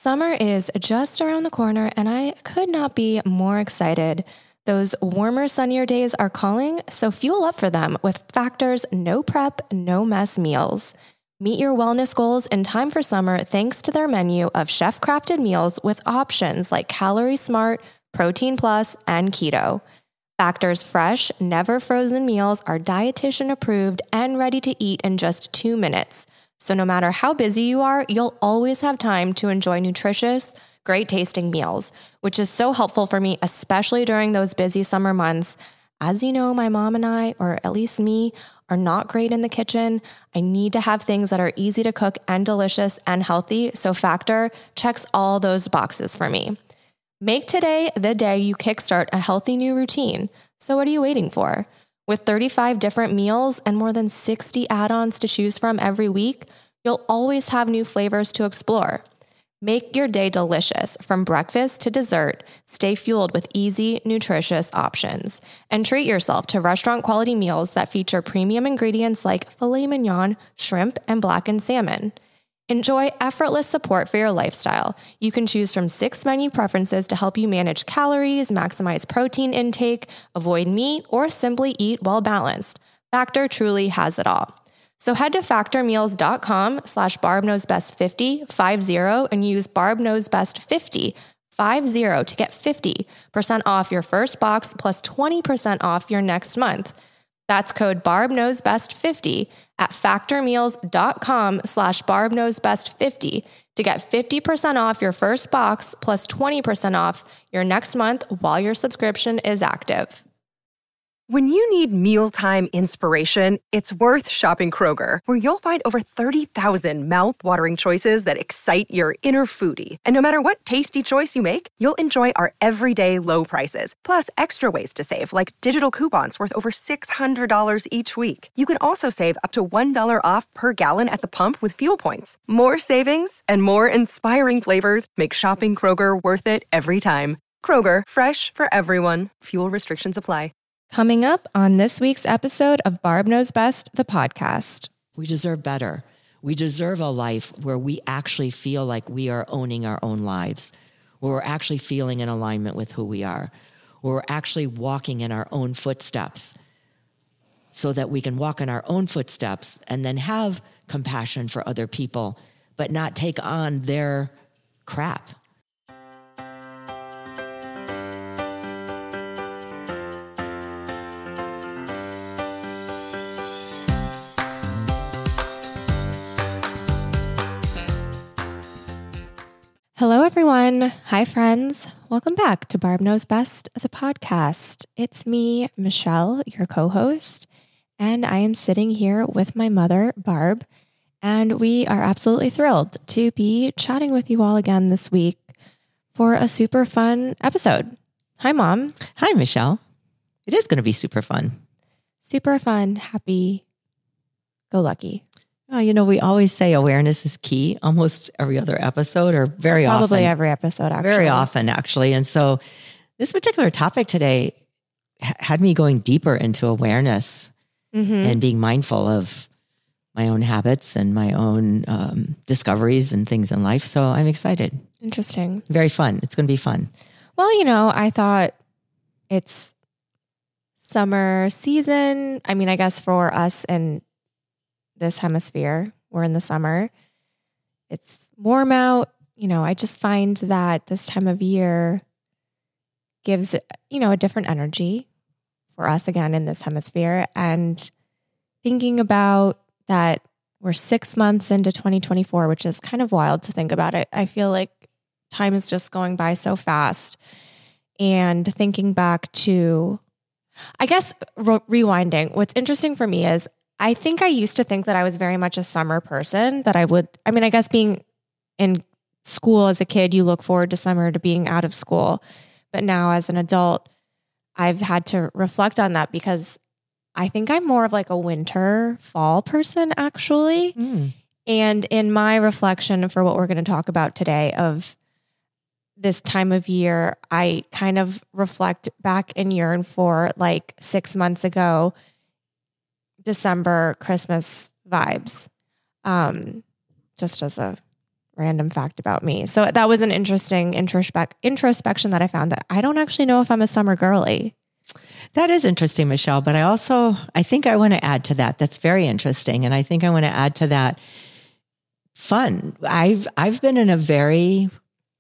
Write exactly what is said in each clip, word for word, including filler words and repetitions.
Summer is just around the corner, and I could not be more excited. Those warmer, sunnier days are calling, so fuel up for them with Factor's no prep, no mess meals. Meet your wellness goals in time for summer thanks to their menu of chef-crafted meals with options like Calorie Smart, Protein Plus, and Keto. Factor's fresh, never frozen meals are dietitian approved and ready to eat in just two minutes. So no matter how busy you are, you'll always have time to enjoy nutritious, great tasting meals, which is so helpful for me, especially during those busy summer months. As you know, my mom and I, or at least me, are not great in the kitchen. I need to have things that are easy to cook and delicious and healthy, so Factor checks all those boxes for me. Make today the day you kickstart a healthy new routine. So what are you waiting for? With thirty-five different meals and more than sixty add-ons to choose from every week, you'll always have new flavors to explore. Make your day delicious from breakfast to dessert. Stay fueled with easy, nutritious options. And treat yourself to restaurant-quality meals that feature premium ingredients like filet mignon, shrimp, and blackened salmon. Enjoy effortless support for your lifestyle. You can choose from six menu preferences to help you manage calories, maximize protein intake, avoid meat, or simply eat well balanced. Factor truly has it all. So head to factormeals.com slash barbknowsbest50, five zero, and use barbknowsbest50, five zero to get fifty percent off your first box plus twenty percent off your next month. That's code barbknowsbest50 at factormeals.com slash barbknowsbest50 to get fifty percent off your first box plus twenty percent off your next month while your subscription is active. When you need mealtime inspiration, it's worth shopping Kroger, where you'll find over thirty thousand mouth-watering choices that excite your inner foodie. And no matter what tasty choice you make, you'll enjoy our everyday low prices, plus extra ways to save, like digital coupons worth over six hundred dollars each week. You can also save up to one dollar off per gallon at the pump with fuel points. More savings and more inspiring flavors make shopping Kroger worth it every time. Kroger, fresh for everyone. Fuel restrictions apply. Coming up on this week's episode of Barb Knows Best, the podcast. We deserve better. We deserve a life where we actually feel like we are owning our own lives, where we're actually feeling in alignment with who we are, where we're actually walking in our own footsteps so that we can walk in our own footsteps and then have compassion for other people, but not take on their crap. Hello, everyone. Hi, friends. Welcome back to Barb Knows Best, the podcast. It's me, Michelle, your co-host, and I am sitting here with my mother, Barb, and we are absolutely thrilled to be chatting with you all again this week for a super fun episode. Hi, Mom. Hi, Michelle. It is going to be super fun. Super fun, happy, go lucky. Oh, you know, we always say awareness is key almost every other episode or very Probably often. Probably every episode, actually. Very often, actually. And so this particular topic today h- had me going deeper into awareness mm-hmm. and being mindful of my own habits and my own um, discoveries and things in life. So I'm excited. Interesting. Very fun. It's going to be fun. Well, you know, I thought it's summer season. I mean, I guess for us and this hemisphere, we're in the summer. It's warm out. You know, I just find that this time of year gives, you know, a different energy for us again in this hemisphere. And thinking about that, we're six months into twenty twenty-four, which is kind of wild to think about it. I feel like time is just going by so fast. And thinking back to, I guess, re- rewinding, what's interesting for me is I think I used to think that I was very much a summer person, that I would, I mean, I guess being in school as a kid, you look forward to summer, to being out of school. But now as an adult, I've had to reflect on that because I think I'm more of like a winter, fall person, actually. Mm. And in my reflection for what we're going to talk about today of this time of year, I kind of reflect back and yearn for like six months ago, December Christmas vibes, um, just as a random fact about me. So that was an interesting introspec- introspection that I found, that I don't actually know if I'm a summer girly. That is interesting, Michelle. But I also, I think I want to add to that. That's very interesting. And I think I want to add to that fun. I've, I've been in a very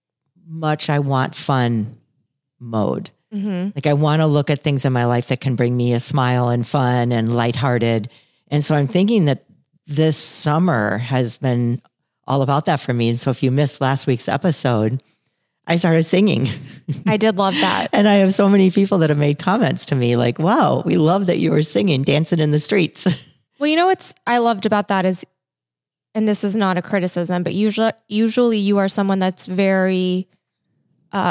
much I want fun mode. Mm-hmm. Like I want to look at things in my life that can bring me a smile and fun and lighthearted. And so I'm thinking that this summer has been all about that for me. And so if you missed last week's episode, I started singing. I did love that. And I have so many people that have made comments to me like, wow, we love that you were singing, dancing in the streets. Well, you know what's I loved about that is, and this is not a criticism, but usually, usually you are someone that's very uh,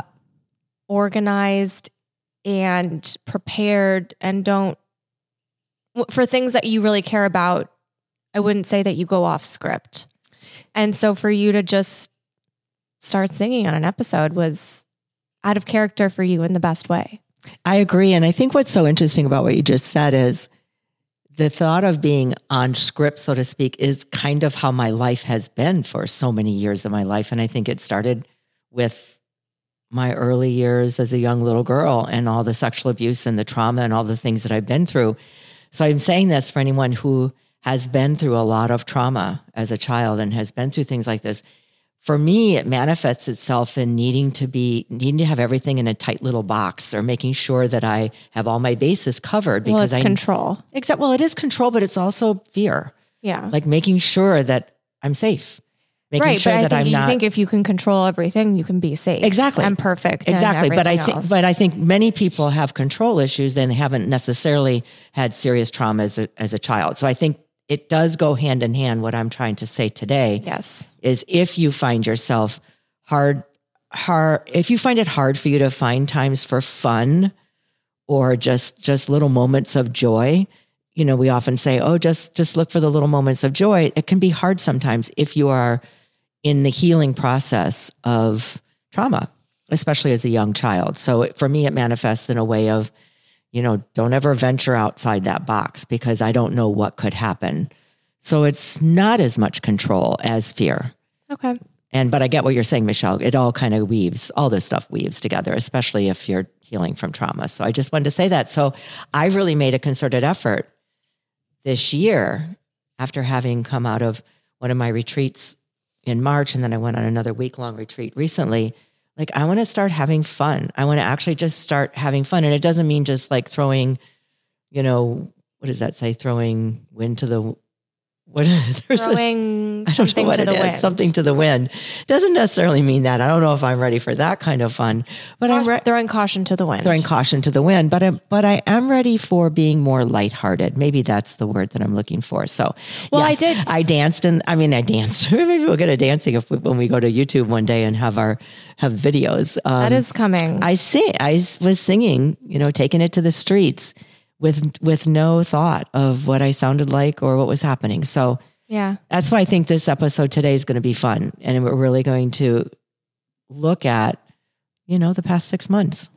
organized and prepared and don't, for things that you really care about, I wouldn't say that you go off script. And so for you to just start singing on an episode was out of character for you in the best way. I agree. And I think what's so interesting about what you just said is the thought of being on script, so to speak, is kind of how my life has been for so many years of my life. And I think it started with my early years as a young little girl and all the sexual abuse and the trauma and all the things that I've been through. So I'm saying this for anyone who has been through a lot of trauma as a child and has been through things like this. For me, it manifests itself in needing to be, needing to have everything in a tight little box, or making sure that I have all my bases covered. Because well, it's I, control. Except, well, it is control, but it's also fear. Yeah. Like making sure that I'm safe. Making right, sure but I that think I'm you not, think if you can control everything, you can be safe. Exactly. And perfect. Exactly. And but I think, else. but I think many people have control issues and they haven't necessarily had serious trauma as a, as a child. So I think it does go hand in hand. What I'm trying to say today yes. is if you find yourself hard, hard, if you find it hard for you to find times for fun or just, just little moments of joy, you know, we often say, oh, just, just look for the little moments of joy. It can be hard sometimes if you are in the healing process of trauma, especially as a young child. So for me, it manifests in a way of, you know, don't ever venture outside that box because I don't know what could happen. So it's not as much control as fear. Okay. And, but I get what you're saying, Michelle. It all kind of weaves, all this stuff weaves together, especially if you're healing from trauma. So I just wanted to say that. So I really made a concerted effort this year after having come out of one of my retreats in March, and then I went on another week-long retreat recently. Like, I want to start having fun. I want to actually just start having fun. And it doesn't mean just like throwing, you know, what does that say? Throwing wind to the, what? There's throwing this, I don't something know what to it the is, wind. Something to the wind. Doesn't necessarily mean that. I don't know if I'm ready for that kind of fun, but I'm re- throwing caution to the wind. Throwing caution to the wind, but I, but I am ready for being more lighthearted. Maybe that's the word that I'm looking for. So, well, yes, I did. I danced, and I mean, I danced. Maybe we'll get a dancing if we, when we go to YouTube one day and have our have videos. Um, that is coming. I sing. I was singing. You know, taking it to the streets with with no thought of what I sounded like or what was happening. So. Yeah. That's why I think this episode today is going to be fun. And we're really going to look at, you know, the past six months.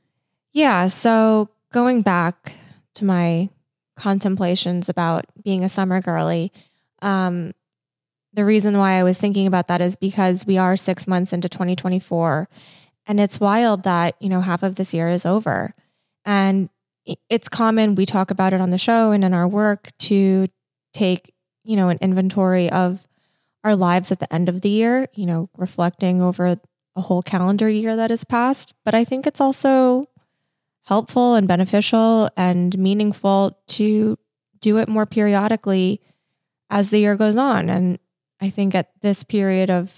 Yeah. So going back to my contemplations about being a summer girly, um, the reason why I was thinking about that is because we are six months into twenty twenty-four, and it's wild that, you know, half of this year is over. And it's common, we talk about it on the show and in our work, to take you know, an inventory of our lives at the end of the year, you know, reflecting over a whole calendar year that has passed. But I think it's also helpful and beneficial and meaningful to do it more periodically as the year goes on. And I think at this period of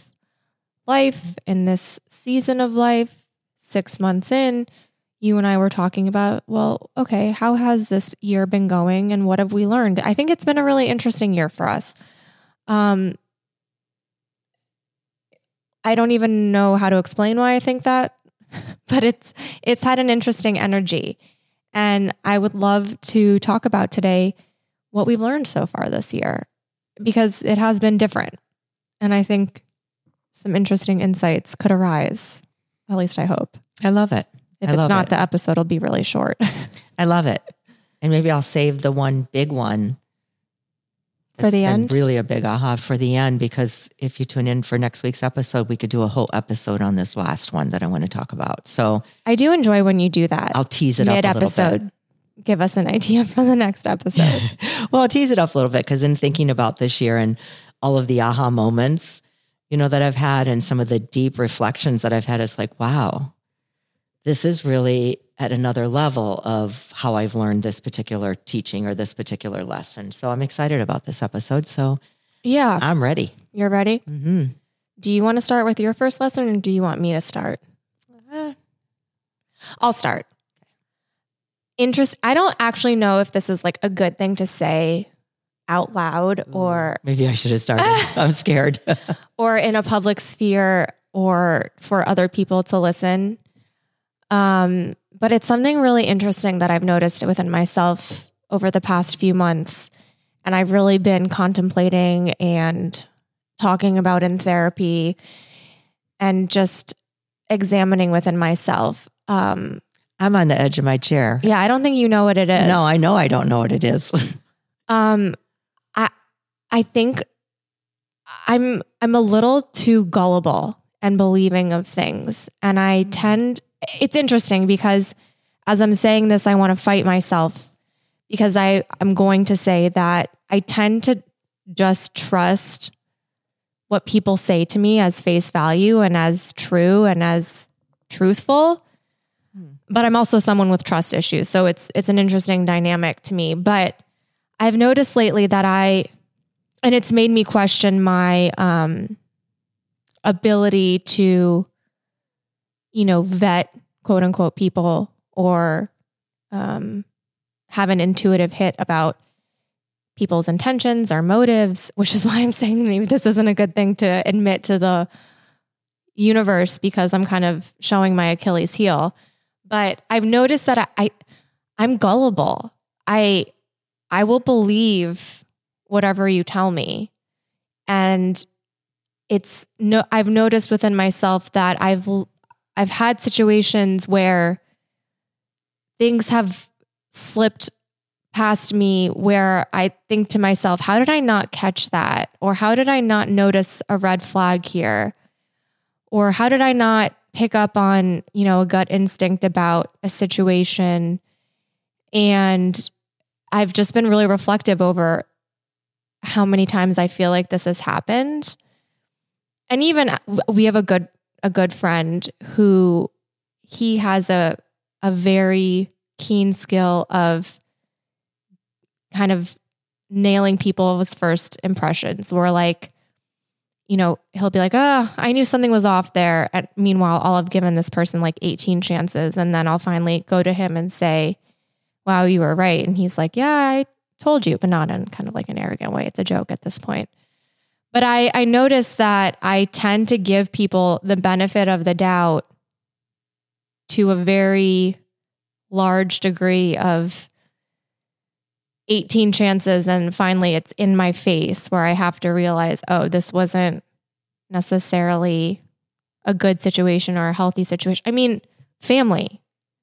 life, in this season of life, six months in, you and I were talking about, well, okay, how has this year been going and what have we learned? I think it's been a really interesting year for us. Um, I don't even know how to explain why I think that, but it's it's had an interesting energy. And I would love to talk about today what we've learned so far this year, because it has been different. And I think some interesting insights could arise. At least I hope. I love it. If I it's love not, it. the episode will be really short. I love it. And maybe I'll save the one big one For the end? Really a big aha for the end, because if you tune in for next week's episode, we could do a whole episode on this last one that I want to talk about. So I do enjoy when you do that. I'll tease it up a little bit. Give us an idea for the next episode. Well, I'll tease it up a little bit, because in thinking about this year and all of the aha moments, you know, that I've had, and some of the deep reflections that I've had, it's like, wow, this is really at another level of how I've learned this particular teaching or this particular lesson. So I'm excited about this episode. So yeah, I'm ready. You're ready? Mm-hmm. Do you want to start with your first lesson, or do you want me to start? Uh, I'll start. Interest. I don't actually know if this is like a good thing to say out loud, or maybe I should have started. I'm scared. Or in a public sphere, or for other people to listen. Um, but it's something really interesting that I've noticed within myself over the past few months. And I've really been contemplating and talking about in therapy, and just examining within myself. Um, I'm on the edge of my chair. Yeah, I don't think you know what it is. No, I know I don't know what it is. um, I I think I'm I'm a little too gullible and believing of things. And I tend, it's interesting because as I'm saying this, I want to fight myself, because I, I'm going to say that I tend to just trust what people say to me as face value and as true and as truthful. Hmm. But I'm also someone with trust issues. So it's, it's an interesting dynamic to me. But I've noticed lately that I, and it's made me question my um, ability to, you know, vet quote unquote people, or um, have an intuitive hit about people's intentions or motives, which is why I'm saying maybe this isn't a good thing to admit to the universe, because I'm kind of showing my Achilles heel. But I've noticed that I, I I'm gullible. I I will believe whatever you tell me. And it's no, I've noticed within myself that I've, I've had situations where things have slipped past me, where I think to myself, how did I not catch that? Or how did I not notice a red flag here? Or how did I not pick up on, you know, a gut instinct about a situation? And I've just been really reflective over how many times I feel like this has happened. And even we have a good, a good friend who he has a, a very keen skill of kind of nailing people's first impressions. Where like, you know, he'll be like, oh, I knew something was off there. And meanwhile, I'll have given this person like eighteen chances. And then I'll finally go to him and say, wow, you were right. And he's like, yeah, I told you, but not in kind of like an arrogant way. It's a joke at this point. But I, I noticed that I tend to give people the benefit of the doubt to a very large degree of eighteen chances. And finally it's in my face where I have to realize, oh, this wasn't necessarily a good situation or a healthy situation. I mean, family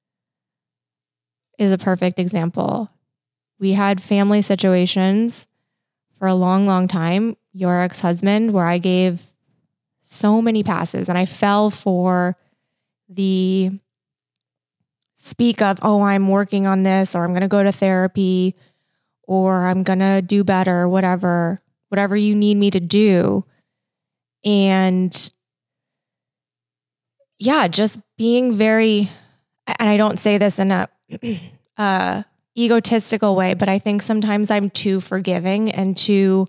is a perfect example. We had family situations for a long, long time. Your ex-husband, where I gave so many passes, and I fell for the speak of, oh, I'm working on this, or I'm going to go to therapy, or I'm going to do better, whatever, whatever you need me to do. And yeah, just being very, and I don't say this in a uh, egotistical way, but I think sometimes I'm too forgiving and too,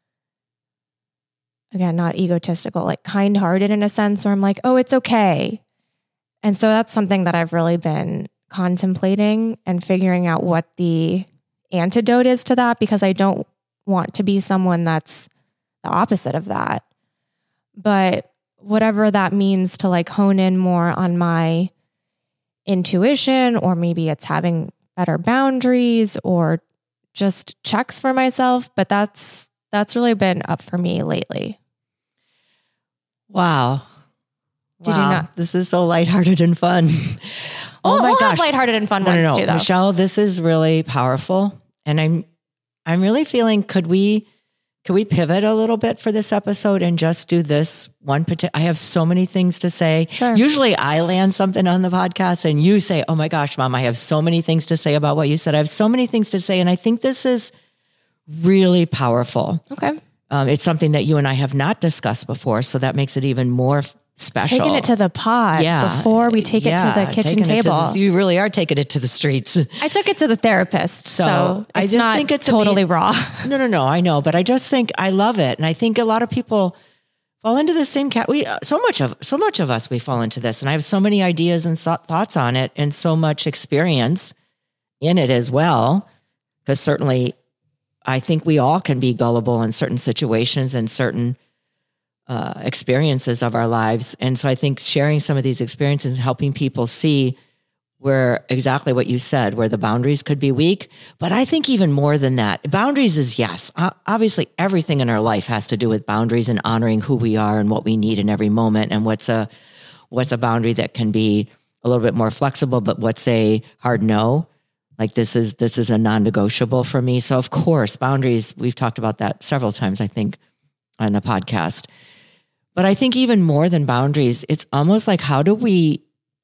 again, not egotistical, like kind-hearted in a sense, where I'm like, oh, it's okay. And so that's something that I've really been contemplating and figuring out what the antidote is to that, because I don't want to be someone that's the opposite of that. But whatever that means to like hone in more on my intuition, or maybe it's having better boundaries or just checks for myself. But that's, that's really been up for me lately. Wow. Did wow. you not? This is so lighthearted and fun. Oh we'll, my we'll gosh. have lighthearted and fun no, ones no, no. too, though. Michelle, this is really powerful. And I'm, I'm really feeling, could we can we pivot a little bit for this episode and just do this one particular? I have so many things to say. Sure. Usually I land something on the podcast and you say, oh my gosh, Mom, I have so many things to say about what you said. I have so many things to say. And I think this is really powerful. Okay. Um, it's something that you and I have not discussed before. So that makes it even more special. Taking it to the pod Yeah. before we take Yeah, it to the kitchen taking it to table. the- you really are taking it to the streets. I took it to the therapist, so, So, I it's just not think it's totally ama- raw. No, no, no. I know, but I just think I love it, and I think a lot of people fall into the same cat. We so much of so much of us we fall into this, and I have so many ideas and so- thoughts on it, and so much experience in it as well. Because certainly, I think we all can be gullible in certain situations and certain uh, experiences of our lives, and so I think sharing some of these experiences and helping people see where exactly what you said, where the boundaries could be weak. But I think even more than that, boundaries is yes. Obviously, everything in our life has to do with boundaries and honoring who we are and what we need in every moment. And what's a what's a boundary that can be a little bit more flexible, but what's a hard no? Like this is this is a non-negotiable for me. So of course, boundaries, we've talked about that several times, I think, on the podcast. But I think even more than boundaries, it's almost like how do we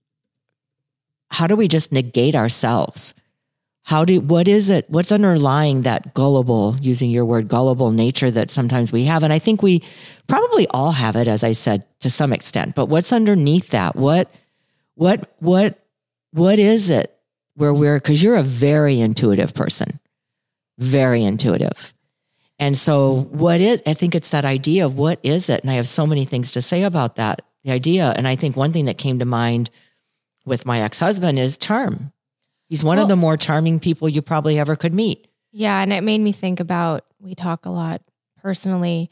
How do we just negate ourselves? How do, what is it, what's underlying that gullible, using your word, gullible nature that sometimes we have? And I think we probably all have it, as I said, to some extent, but what's underneath that? What, what, what, what is it where we're, cause you're a very intuitive person, very intuitive. And so what is, I think it's that idea of what is it? And I have so many things to say about that, the idea. And I think one thing that came to mind with my ex-husband is charm. He's one well, of the more charming people you probably ever could meet. Yeah. And it made me think about, we talk a lot personally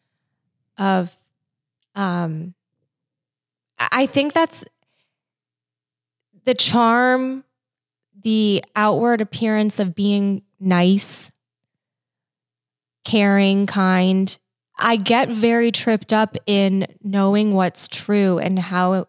of, um, I think that's the charm, the outward appearance of being nice, caring, kind. I get very tripped up in knowing what's true and how,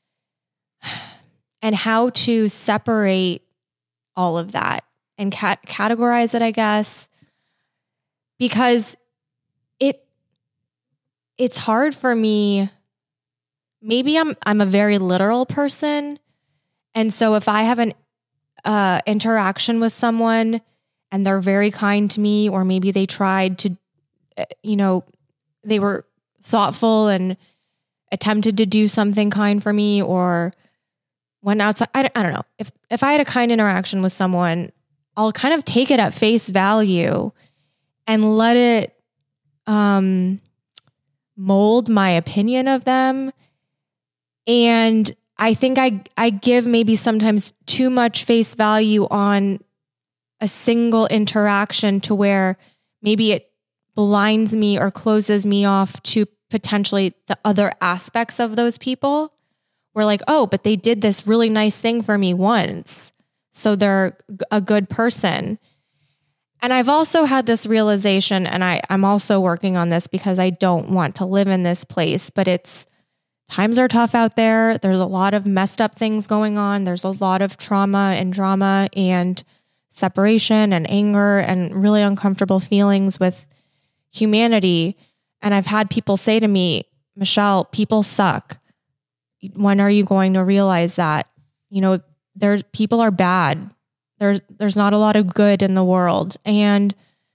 and how to separate all of that and cat- categorize it, I guess, because it, it's hard for me. Maybe I'm, I'm a very literal person. And so if I have an uh, interaction with someone and they're very kind to me, or maybe they tried to, you know, they were thoughtful and attempted to do something kind for me, or went outside. I, I don't know. If, if I had a kind interaction with someone, I'll kind of take it at face value and let it um, mold my opinion of them. And I think I, I give maybe sometimes too much face value on a single interaction to where maybe it blinds me or closes me off to potentially the other aspects of those people. We're like, oh, but they did this really nice thing for me once, so they're a good person. And I've also had this realization, and I, I'm also working on this because I don't want to live in this place, but it's, times are tough out there. There's a lot of messed up things going on. There's a lot of trauma and drama and separation and anger and really uncomfortable feelings with humanity. And I've had people say to me, Michelle, people suck. When are you going to realize that? You know, there's people are bad. There's there's not a lot of good in the world. And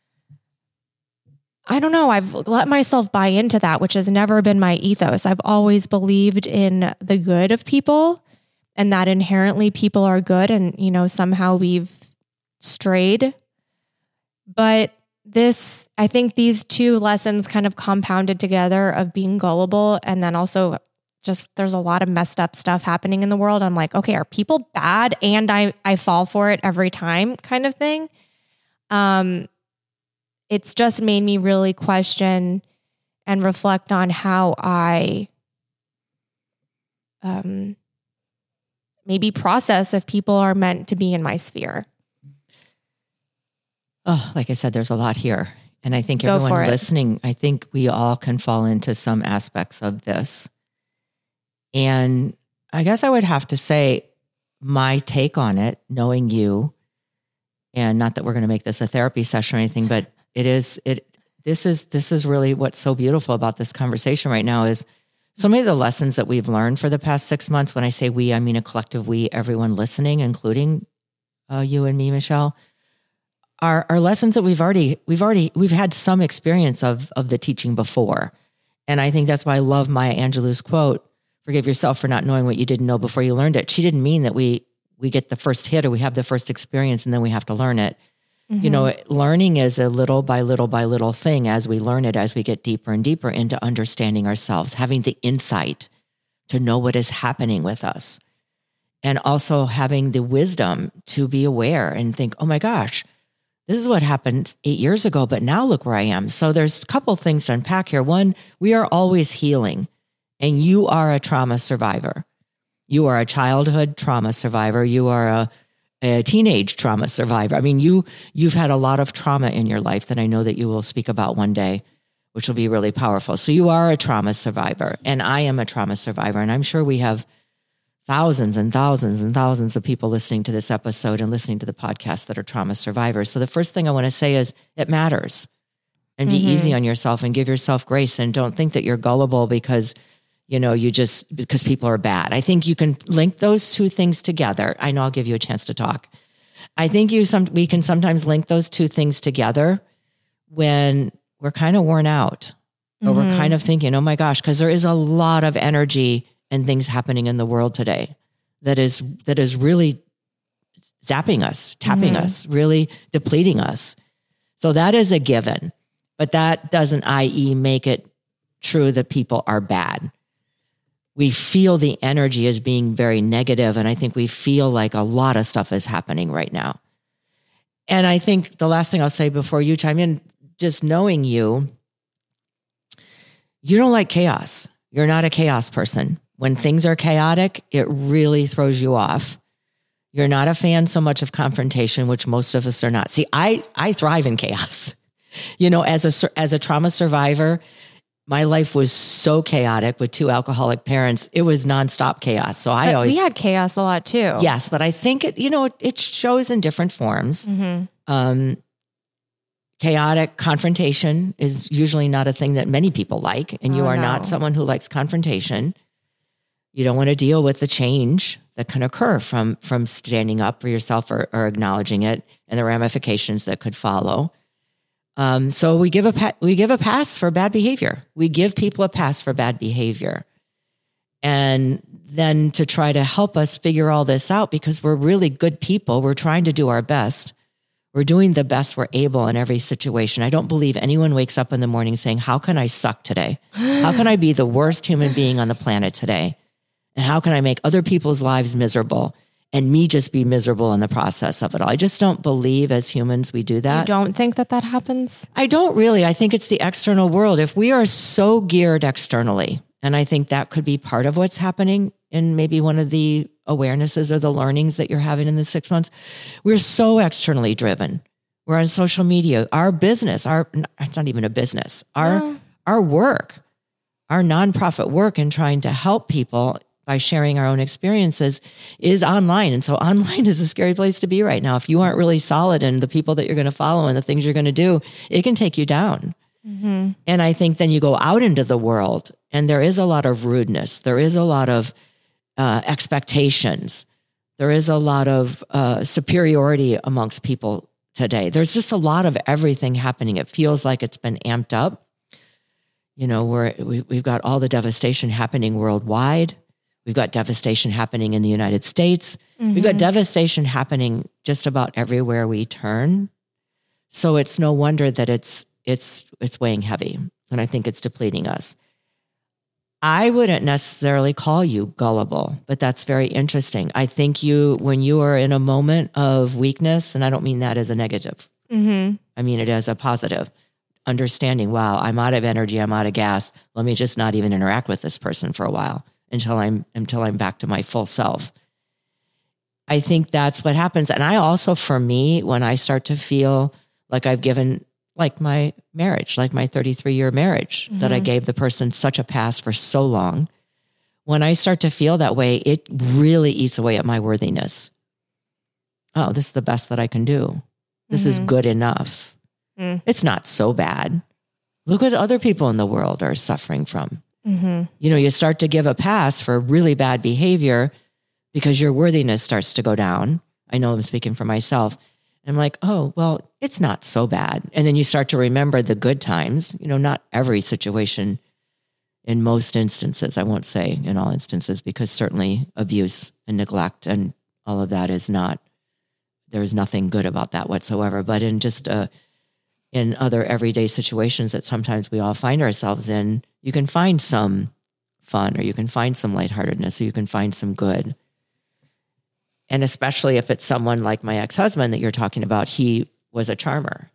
I don't know, I've let myself buy into that, which has never been my ethos. I've always believed in the good of people and that inherently people are good, and, you know, somehow we've strayed. But this, I think these two lessons kind of compounded together of being gullible, and then also just there's a lot of messed up stuff happening in the world. I'm like, okay, are people bad? And I, I fall for it every time kind of thing. Um, it's just made me really question and reflect on how I um, maybe process if people are meant to be in my sphere. Oh, like I said, there's a lot here. And I think Go for everyone it. listening, I think we all can fall into some aspects of this. And I guess I would have to say my take on it, knowing you, and not that we're going to make this a therapy session or anything, but it is, it this is this is really what's so beautiful about this conversation right now is so many of the lessons that we've learned for the past six months. When I say we, I mean a collective we, everyone listening, including uh, you and me, Michelle, are are lessons that we've already we've already we've had some experience of of the teaching before. And I think that's why I love Maya Angelou's quote, "Forgive yourself for not knowing what you didn't know before you learned it." She didn't mean that we we get the first hit or we have the first experience and then we have to learn it. Mm-hmm. You know, learning is a little by little by little thing as we learn it, as we get deeper and deeper into understanding ourselves, having the insight to know what is happening with us. And also having the wisdom to be aware and think, oh my gosh, this is what happened eight years ago, but now look where I am. So there's a couple things to unpack here. One, we are always healing, and you are a trauma survivor. You are a childhood trauma survivor. You are a, a teenage trauma survivor. I mean, you, you've had a lot of trauma in your life that I know that you will speak about one day, which will be really powerful. So you are a trauma survivor, and I am a trauma survivor. And I'm sure we have thousands and thousands and thousands of people listening to this episode and listening to the podcast that are trauma survivors. So the first thing I want to say is it matters, and be mm-hmm. easy on yourself and give yourself grace, and don't think that you're gullible because, you know, you just, because people are bad. I think you can link those two things together. I know I'll give you a chance to talk. I think you some we can sometimes link those two things together when we're kind of worn out or mm-hmm. we're kind of thinking, oh my gosh, because there is a lot of energy and things happening in the world today that is that is really zapping us, tapping mm-hmm. us, really depleting us. So that is a given, but that doesn't, that is, make it true that people are bad. We feel the energy as being very negative, and I think we feel like a lot of stuff is happening right now. And I think the last thing I'll say before you chime in, just knowing you, you don't like chaos. You're not a chaos person. When things are chaotic, it really throws you off. You're not a fan so much of confrontation, which most of us are not. See, I I thrive in chaos. You know, as a as a trauma survivor, my life was so chaotic with two alcoholic parents. It was nonstop chaos. So I but always we had chaos a lot too. Yes, but I think it, you know, it, it shows in different forms. Mm-hmm. Um, chaotic confrontation is usually not a thing that many people like, and you oh, are no. not someone who likes confrontation. You don't want to deal with the change that can occur from, from standing up for yourself or, or acknowledging it and the ramifications that could follow. Um, so we give a pa- we give a pass for bad behavior. We give people a pass for bad behavior. And then to try to help us figure all this out, because we're really good people, we're trying to do our best. We're doing the best we're able in every situation. I don't believe anyone wakes up in the morning saying, how can I suck today? How can I be the worst human being on the planet today? And how can I make other people's lives miserable and me just be miserable in the process of it all? I just don't believe as humans we do that. You don't think that that happens? I don't really. I think it's the external world. If we are so geared externally, and I think that could be part of what's happening in maybe one of the awarenesses or the learnings that you're having in the six months, we're so externally driven. We're on social media. Our business, our it's not even a business, our, no. our work, our nonprofit work in trying to help people by sharing our own experiences is online. And so online is a scary place to be right now. If you aren't really solid in the people that you're going to follow and the things you're going to do, it can take you down. Mm-hmm. And I think then you go out into the world and there is a lot of rudeness. There is a lot of uh, expectations. There is a lot of uh, superiority amongst people today. There's just a lot of everything happening. It feels like it's been amped up. You know, we're, we, we've got all the devastation happening worldwide. We've got devastation happening in the United States. Mm-hmm. We've got devastation happening just about everywhere we turn. So it's no wonder that it's it's it's weighing heavy, and I think it's depleting us. I wouldn't necessarily call you gullible, but that's very interesting. I think you, when you are in a moment of weakness, and I don't mean that as a negative. Mm-hmm. I mean it as a positive. Understanding, wow, I'm out of energy, I'm out of gas. Let me just not even interact with this person for a while. Until I'm until I'm back to my full self. I think that's what happens. And I also, for me, when I start to feel like I've given, like my marriage, like my thirty-three year marriage, mm-hmm. that I gave the person such a pass for so long, when I start to feel that way, it really eats away at my worthiness. Oh, this is the best that I can do. This mm-hmm. is good enough. Mm. It's not so bad. Look what other people in the world are suffering from. Mm-hmm. You know, you start to give a pass for really bad behavior because your worthiness starts to go down. I know I'm speaking for myself. I'm like, oh, well, it's not so bad. And then you start to remember the good times. You know, not every situation, in most instances, I won't say in all instances, because certainly abuse and neglect and all of that is not, there's nothing good about that whatsoever. But in just a, in other everyday situations that sometimes we all find ourselves in, you can find some fun, or you can find some lightheartedness, or you can find some good. And especially if it's someone like my ex-husband that you're talking about, he was a charmer.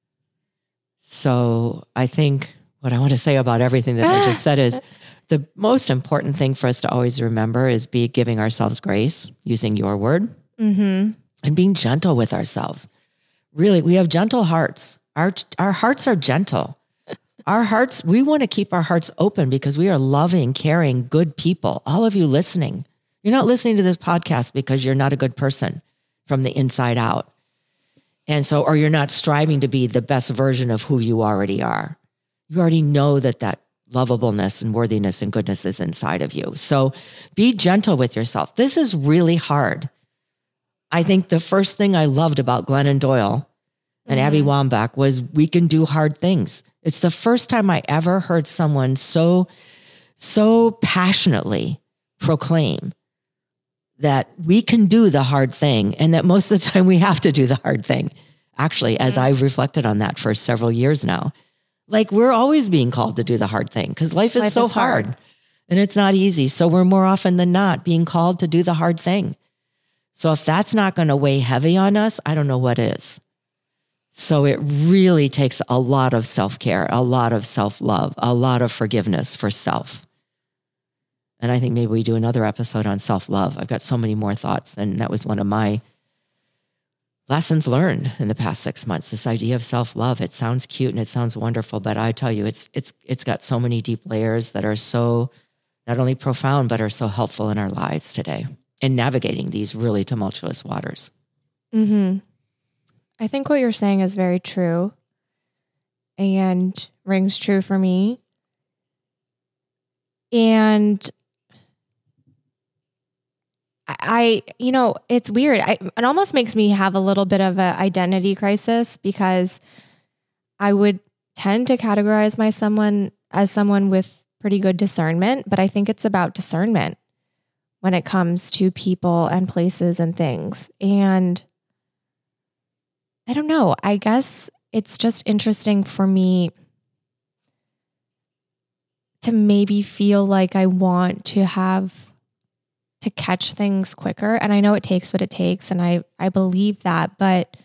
So I think what I want to say about everything that I just said is the most important thing for us to always remember is be giving ourselves grace, using your word, Mm-hmm. and being gentle with ourselves. Really, we have gentle hearts. Our, our hearts are gentle. Our hearts, we want to keep our hearts open because we are loving, caring, good people. All of you listening. You're not listening to this podcast because you're not a good person from the inside out. And so, or you're not striving to be the best version of who you already are. You already know that that lovableness and worthiness and goodness is inside of you. So be gentle with yourself. This is really hard. I think the first thing I loved about Glennon Doyle and Mm-hmm. Abby Wambach was we can do hard things. It's the first time I ever heard someone so, so passionately proclaim that we can do the hard thing and that most of the time we have to do the hard thing. Actually, as I've reflected on that for several years now, like we're always being called to do the hard thing because life is Life so is hard. hard and it's not easy. So we're more often than not being called to do the hard thing. So if that's not going to weigh heavy on us, I don't know what is. So it really takes a lot of self-care, a lot of self-love, a lot of forgiveness for self. And I think maybe we do another episode on self-love. I've got so many more thoughts. And that was one of my lessons learned in the past six months, this idea of self-love. It sounds cute and it sounds wonderful, but I tell you, it's it's it's got so many deep layers that are so not only profound, but are so helpful in our lives today in navigating these really tumultuous waters. Mm-hmm. I think what you're saying is very true and rings true for me. And I, I you know, it's weird. I, it almost makes me have a little bit of an identity crisis because I would tend to categorize my someone as someone with pretty good discernment, but I think it's about discernment when it comes to people and places and things. And I don't know. I guess it's just interesting for me to maybe feel like I want to have to catch things quicker. And I know it takes what it takes. And I, I believe that, but,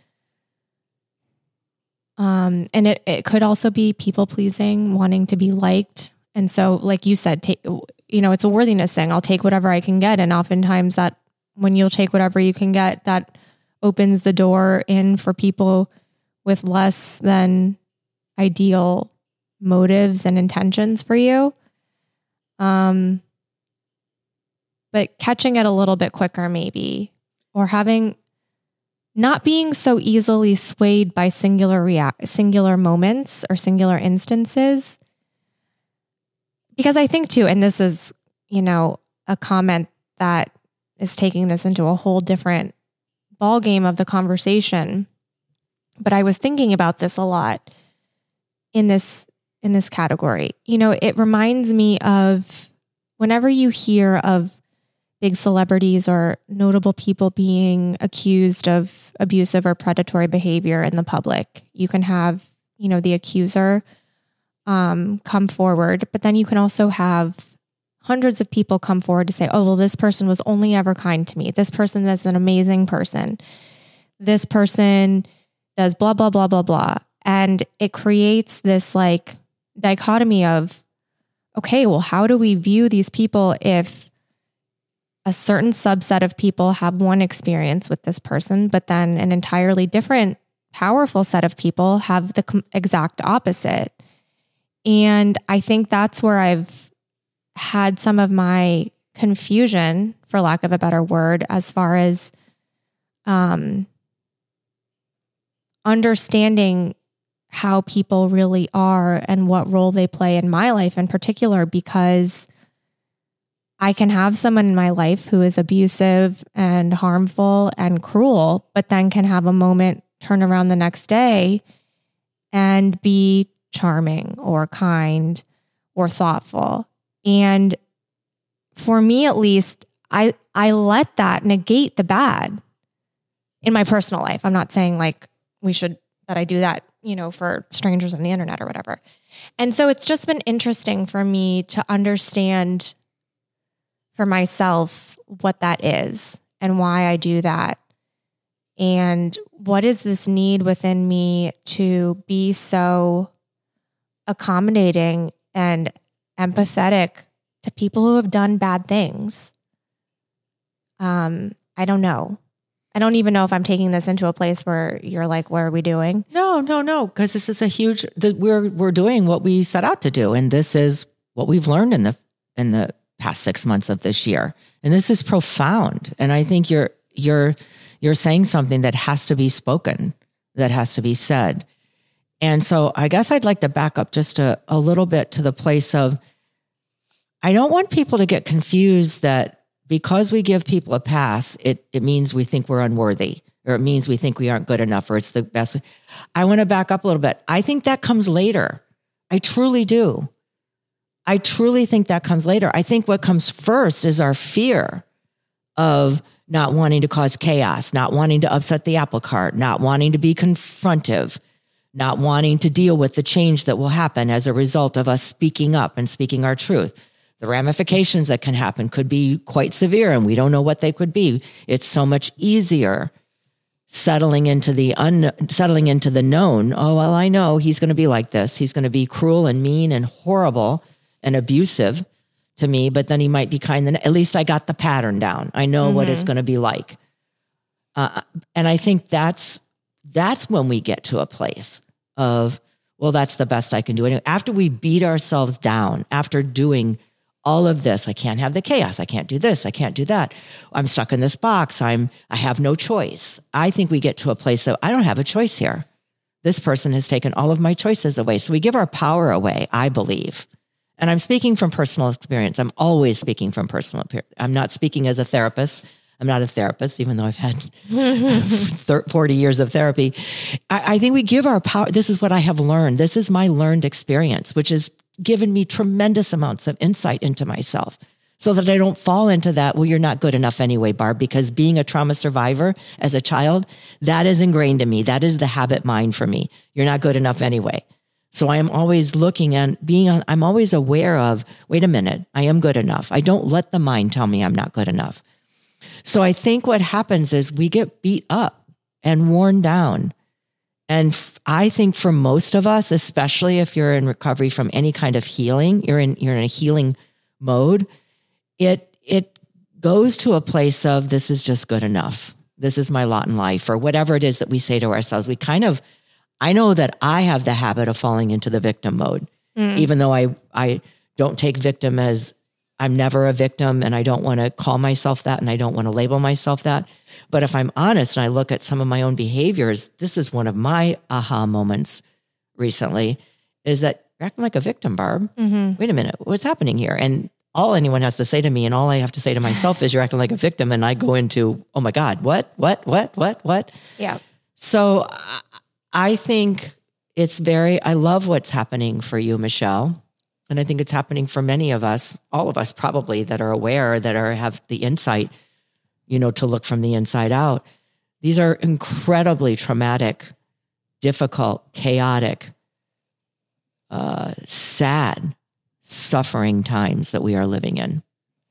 um, and it, it could also be people pleasing, wanting to be liked. And so, like you said, take, you know, it's a worthiness thing. I'll take whatever I can get. And oftentimes that when you'll take whatever you can get, that opens the door in for people with less than ideal motives and intentions for you. Um, but catching it a little bit quicker maybe, or having, not being so easily swayed by singular react, singular moments or singular instances. Because I think too, and this is, you know, a comment that is taking this into a whole different ball game of the conversation. But I was thinking about this a lot in this in this category. You know, it reminds me of whenever you hear of big celebrities or notable people being accused of abusive or predatory behavior in the public, you can have, you know, the accuser um, come forward, but then you can also have hundreds of people come forward to say, oh, well, this person was only ever kind to me. This person is an amazing person. This person does blah, blah, blah, blah, blah. And it creates this like dichotomy of, okay, well, how do we view these people if a certain subset of people have one experience with this person, but then an entirely different powerful set of people have the com- exact opposite? And I think that's where I've had some of my confusion, for lack of a better word, as far as um, understanding how people really are and what role they play in my life in particular, because I can have someone in my life who is abusive and harmful and cruel, but then can have a moment, turn around the next day and be charming or kind or thoughtful. And for me, at least, I, I let that negate the bad in my personal life. I'm not saying like we should, that I do that, you know, for strangers on the internet or whatever. And so it's just been interesting for me to understand for myself what that is and why I do that. And what is this need within me to be so accommodating and empathetic to people who have done bad things? Um, I don't know. I don't even know if I'm taking this into a place where you're like, what are we doing? No, no, no. Because this is a huge, the, we're, we're doing what we set out to do. And this is what we've learned in the, in the past six months of this year. And this is profound. And I think you're, you're, you're saying something that has to be spoken, that has to be said. And so I guess I'd like to back up just a, a little bit to the place of, I don't want people to get confused that because we give people a pass, it, it means we think we're unworthy, or it means we think we aren't good enough, or it's the best. I want to back up a little bit. I think that comes later. I truly do. I truly think that comes later. I think what comes first is our fear of not wanting to cause chaos, not wanting to upset the apple cart, not wanting to be confrontive, not wanting to deal with the change that will happen as a result of us speaking up and speaking our truth. The ramifications that can happen could be quite severe, and we don't know what they could be. It's so much easier settling into the un, settling into the known. Oh, well, I know he's going to be like this. He's going to be cruel and mean and horrible and abusive to me, but then he might be kind. Then at least I got the pattern down. I know mm-hmm. what it's going to be like. Uh, and I think that's that's when we get to a place of, well, that's the best I can do. And after we beat ourselves down, after doing all of this, I can't have the chaos. I can't do this. I can't do that. I'm stuck in this box. I'm, I have no choice. I think we get to a place of, I don't have a choice here. This person has taken all of my choices away. So we give our power away, I believe. And I'm speaking from personal experience. I'm always speaking from personal experience. I'm not speaking as a therapist. I'm not a therapist, even though I've had forty years of therapy. I, I think we give our power. This is what I have learned. This is my learned experience, which has given me tremendous amounts of insight into myself so that I don't fall into that, well, you're not good enough anyway, Barb, because being a trauma survivor as a child, that is ingrained in me. That is the habit mind for me. You're not good enough anyway. So I am always looking and being on, I'm always aware of, wait a minute, I am good enough. I don't let the mind tell me I'm not good enough. So I think what happens is we get beat up and worn down. And f- I think for most of us, especially if you're in recovery from any kind of healing, you're in you're in a healing mode, it it goes to a place of, this is just good enough. This is my lot in life, or whatever it is that we say to ourselves. We kind of, I know that I have the habit of falling into the victim mode, mm. even though I I don't take victim as, I'm never a victim, and I don't want to call myself that, and I don't want to label myself that. But if I'm honest and I look at some of my own behaviors, this is one of my aha moments recently, is that you're acting like a victim, Barb. Mm-hmm. Wait a minute, what's happening here? And all anyone has to say to me, and all I have to say to myself is, you're acting like a victim. And I go into, oh my God, what, what, what, what, what? Yeah. So I think it's very, I love what's happening for you, Michelle. And I think it's happening for many of us, all of us probably, that are aware, that are have the insight, you know, to look from the inside out. These are incredibly traumatic, difficult, chaotic, uh, sad, suffering times that we are living in.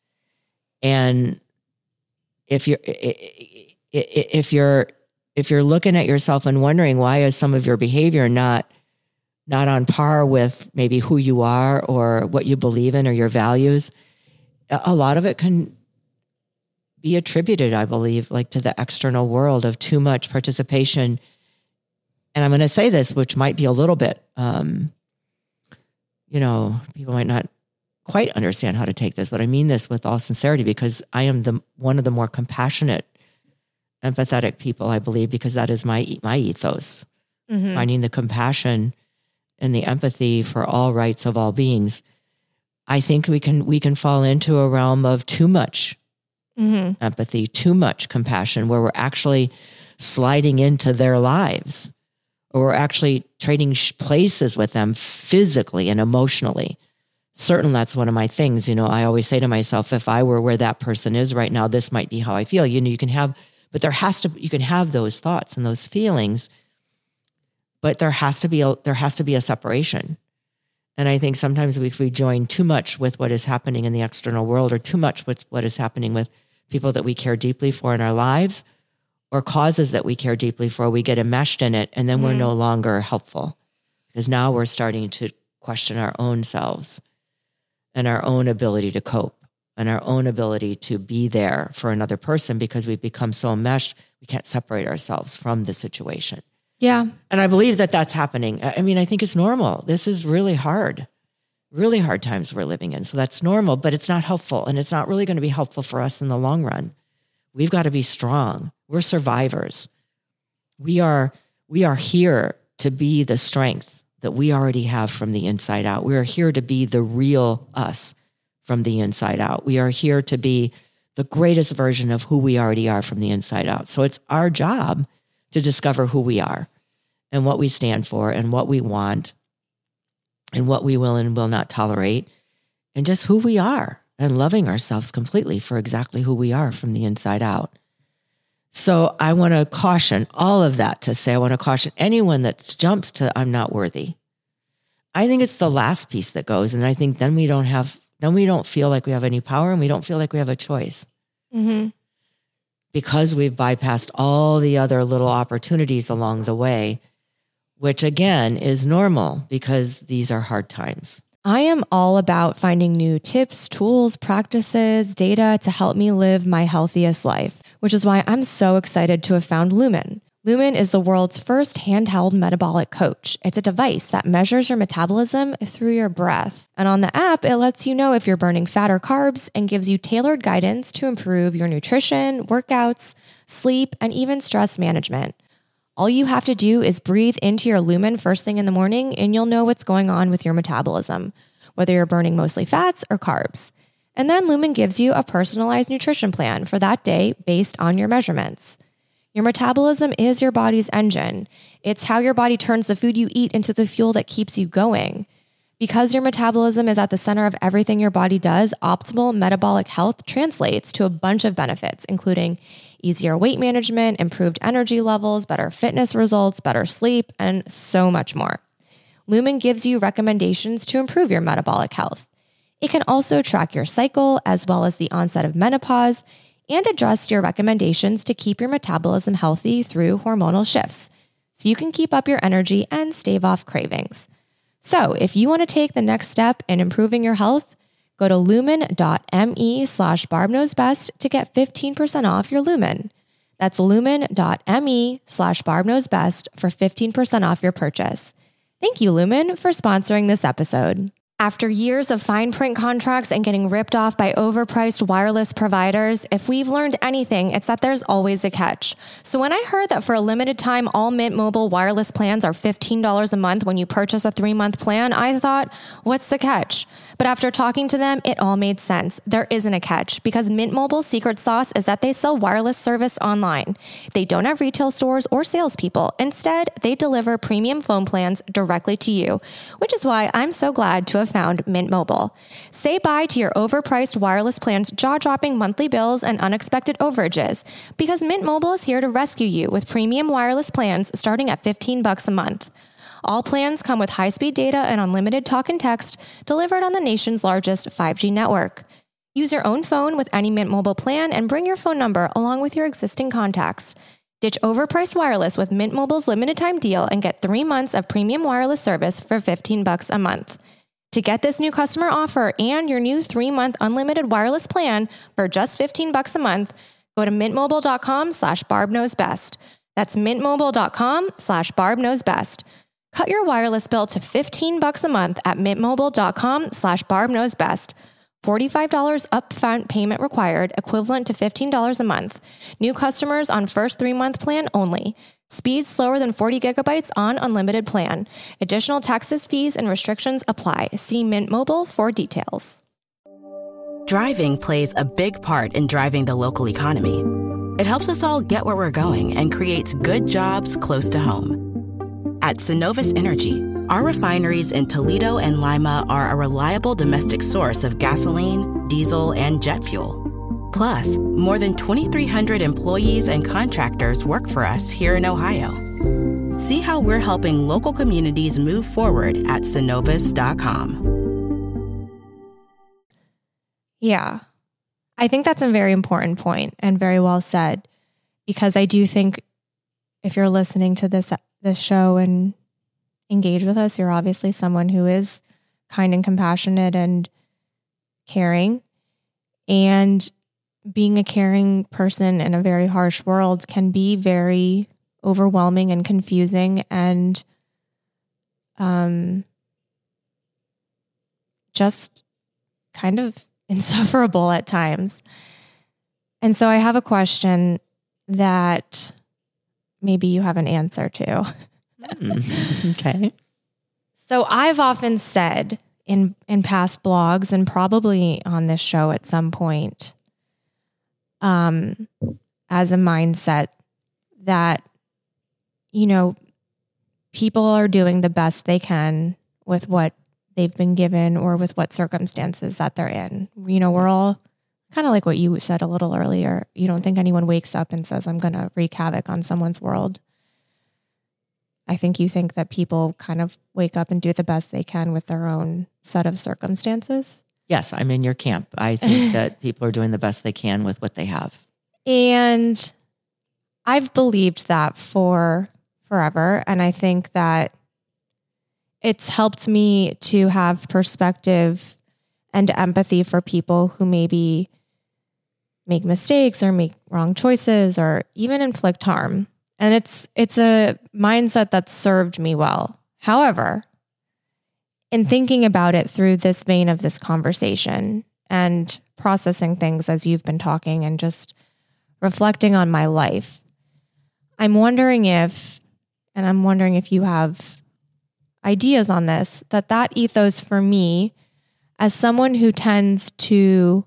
And if you're if you're if you're looking at yourself and wondering, why is some of your behavior not not on par with maybe who you are or what you believe in or your values, a lot of it can be attributed, I believe, like to the external world of too much participation. And I'm going to say this, which might be a little bit, um, you know, people might not quite understand how to take this, but I mean this with all sincerity, because I am the one of the more compassionate, empathetic people, I believe, because that is my my ethos. mm-hmm. finding the compassion and the empathy for all rights of all beings. I think we can we can fall into a realm of too much mm-hmm. empathy, too much compassion, where we're actually sliding into their lives, or we're actually trading places with them physically and emotionally. Certainly, that's one of my things. You know, I always say to myself, if I were where that person is right now, this might be how I feel. You know, you can have, but there has to, you can have those thoughts and those feelings, but there has to be a, there has to be a separation. And I think sometimes if we join too much with what is happening in the external world, or too much with what is happening with people that we care deeply for in our lives, or causes that we care deeply for, we get enmeshed in it, and then mm-hmm. we're no longer helpful, because now we're starting to question our own selves and our own ability to cope and our own ability to be there for another person, because we've become so enmeshed, we can't separate ourselves from the situation. Yeah. And I believe that that's happening. I mean, I think it's normal. This is really hard, really hard times we're living in. So that's normal, but it's not helpful. And it's not really going to be helpful for us in the long run. We've got to be strong. We're survivors. We are, we are here to be the strength that we already have from the inside out. We are here to be the real us from the inside out. We are here to be the greatest version of who we already are from the inside out. So it's our job to discover who we are and what we stand for and what we want and what we will and will not tolerate, and just who we are, and loving ourselves completely for exactly who we are from the inside out. So I want to caution all of that to say, I want to caution anyone that jumps to, I'm not worthy. I think it's the last piece that goes. And I think then we don't have, then we don't feel like we have any power, and we don't feel like we have a choice. Mm-hmm. Because we've bypassed all the other little opportunities along the way, which again is normal because these are hard times. I am all about finding new tips, tools, practices, data to help me live my healthiest life, which is why I'm so excited to have found Lumen. Lumen is the world's first handheld metabolic coach. It's a device that measures your metabolism through your breath. And on the app, it lets you know if you're burning fat or carbs and gives you tailored guidance to improve your nutrition, workouts, sleep, and even stress management. All you have to do is breathe into your Lumen first thing in the morning, and you'll know what's going on with your metabolism, whether you're burning mostly fats or carbs. And then Lumen gives you a personalized nutrition plan for that day based on your measurements. Your metabolism is your body's engine. It's how your body turns the food you eat into the fuel that keeps you going. Because your metabolism is at the center of everything your body does, optimal metabolic health translates to a bunch of benefits, including easier weight management, improved energy levels, better fitness results, better sleep, and so much more. Lumen gives you recommendations to improve your metabolic health. It can also track your cycle as well as the onset of menopause, and adjust your recommendations to keep your metabolism healthy through hormonal shifts, so you can keep up your energy and stave off cravings. So if you want to take the next step in improving your health, go to lumen.me slash barbknowsbest to get fifteen percent off your Lumen. That's lumen.me slash barbknowsbest for fifteen percent off your purchase. Thank you, Lumen, for sponsoring this episode. After years of fine print contracts and getting ripped off by overpriced wireless providers, if we've learned anything, it's that there's always a catch. So when I heard that for a limited time, all Mint Mobile wireless plans are fifteen dollars a month when you purchase a three-month plan, I thought, what's the catch? But after talking to them, it all made sense. There isn't a catch, because Mint Mobile's secret sauce is that they sell wireless service online. They don't have retail stores or salespeople. Instead, they deliver premium phone plans directly to you, which is why I'm so glad to have found Mint Mobile. Say bye to your overpriced wireless plans, jaw-dropping monthly bills, and unexpected overages, because Mint Mobile is here to rescue you with premium wireless plans starting at fifteen bucks a month. All plans come with high-speed data and unlimited talk and text delivered on the nation's largest five G network. Use your own phone with any Mint Mobile plan and bring your phone number along with your existing contacts. Ditch overpriced wireless with Mint Mobile's limited time deal and get three months of premium wireless service for fifteen bucks a month. To get this new customer offer and your new three-month unlimited wireless plan for just fifteen bucks a month, go to mintmobile.com slash barbknowsbest. That's mintmobile.com slash barbknowsbest. Cut your wireless bill to fifteen bucks a month at mintmobile.com slash barbknowsbest. forty-five dollars upfront payment required, equivalent to fifteen dollars a month. New customers on first three-month plan only. Speeds slower than forty gigabytes on unlimited plan. Additional taxes, fees, and restrictions apply. See Mint Mobile for details. Driving plays a big part in driving the local economy. It helps us all get where we're going and creates good jobs close to home. At Synovus Energy, our refineries in Toledo and Lima are a reliable domestic source of gasoline, diesel, and jet fuel. Plus, more than twenty-three hundred employees and contractors work for us here in Ohio. See how we're helping local communities move forward at Synovus dot com. Yeah, I think that's a very important point and very well said, because I do think if you're listening to this this show and engage with us, you're obviously someone who is kind and compassionate and caring. And being a caring person in a very harsh world can be very overwhelming and confusing and um, just kind of insufferable at times. And so I have a question that maybe you have an answer to. Mm, okay. So I've often said in, in past blogs and probably on this show at some point, um, as a mindset that, you know, people are doing the best they can with what they've been given or with what circumstances that they're in. You know, we're all kind of like what you said a little earlier. You don't think anyone wakes up and says, I'm going to wreak havoc on someone's world. I think you think that people kind of wake up and do the best they can with their own set of circumstances. Yes, I'm in your camp. I think that people are doing the best they can with what they have. And I've believed that for forever. And I think that it's helped me to have perspective and empathy for people who maybe make mistakes or make wrong choices or even inflict harm. And it's it's a mindset that's served me well. However, in thinking about it through this vein of this conversation and processing things as you've been talking and just reflecting on my life, I'm wondering if, and I'm wondering if you have ideas on this, that that ethos for me, as someone who tends to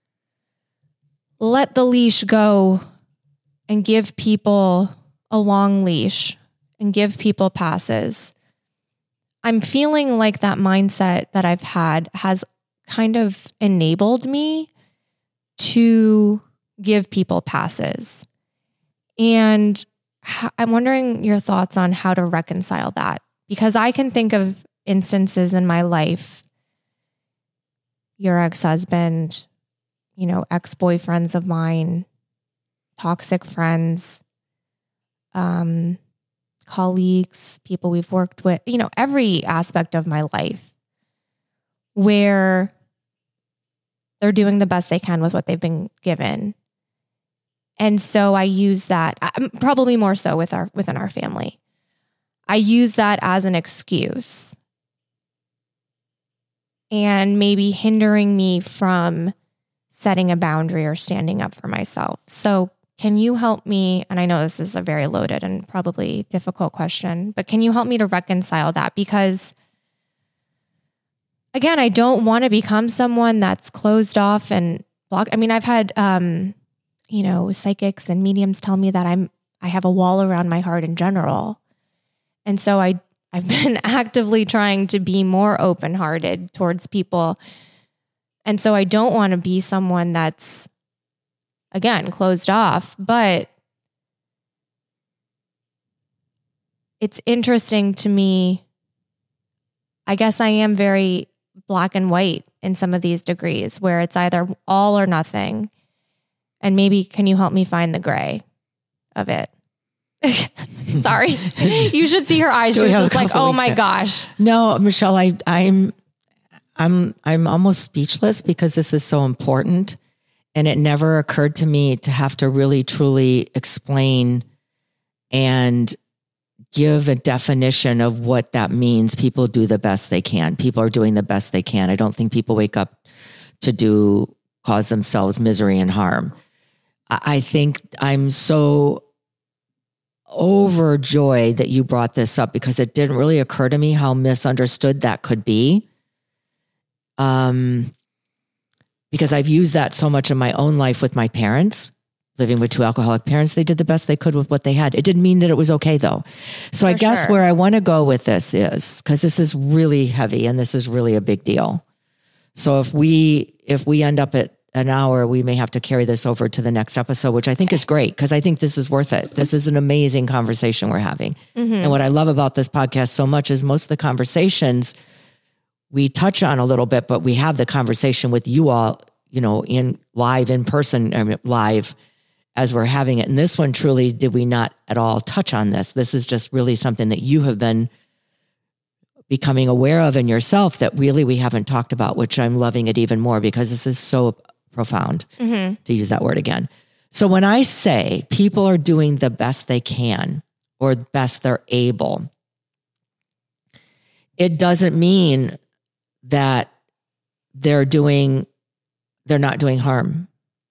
let the leash go and give people a long leash and give people passes, I'm feeling like that mindset that I've had has kind of enabled me to give people passes. And I'm wondering your thoughts on how to reconcile that, because I can think of instances in my life, your ex-husband, you know, ex-boyfriends of mine, toxic friends, um, colleagues, people we've worked with, you know, every aspect of my life where they're doing the best they can with what they've been given. And so I use that, probably more so with our within our family. I use that as an excuse and maybe hindering me from setting a boundary or standing up for myself. So can you help me? And I know this is a very loaded and probably difficult question, but can you help me to reconcile that? Because again, I don't want to become someone that's closed off and blocked. I mean, I've had, um, you know, psychics and mediums tell me that I'm, I have a wall around my heart in general. And so I, I've been actively trying to be more open-hearted towards people. And so I don't want to be someone that's, again, closed off, but it's interesting to me. I guess I am very black and white in some of these degrees where it's either all or nothing. And maybe can you help me find the gray of it? Sorry. You should see her eyes. She was just like, oh my gosh. No, Michelle, I, I'm, I'm, I'm almost speechless because this is so important. And it never occurred to me to have to really, truly explain and give a definition of what that means. People do the best they can. People are doing the best they can. I don't think people wake up to do, cause themselves misery and harm. I think I'm so overjoyed that you brought this up because it didn't really occur to me how misunderstood that could be. Um, because I've used that so much in my own life with my parents, living with two alcoholic parents. They did the best they could with what they had. It didn't mean that it was okay though. So For I guess sure. where I want to go with this is, because this is really heavy and this is really a big deal. So if we, if we end up at an hour, we may have to carry this over to the next episode, which I think is great because I think this is worth it. This is an amazing conversation we're having. Mm-hmm. And what I love about this podcast so much is most of the conversations we touch on a little bit, but we have the conversation with you all, you know, in live, in person, I mean, live as we're having it. And this one, truly, did we not at all touch on this? This is just really something that you have been becoming aware of in yourself that really we haven't talked about, which I'm loving it even more because this is so profound, mm-hmm. to use that word again. So when I say people are doing the best they can or best they're able, it doesn't mean that they're doing, they're not doing harm.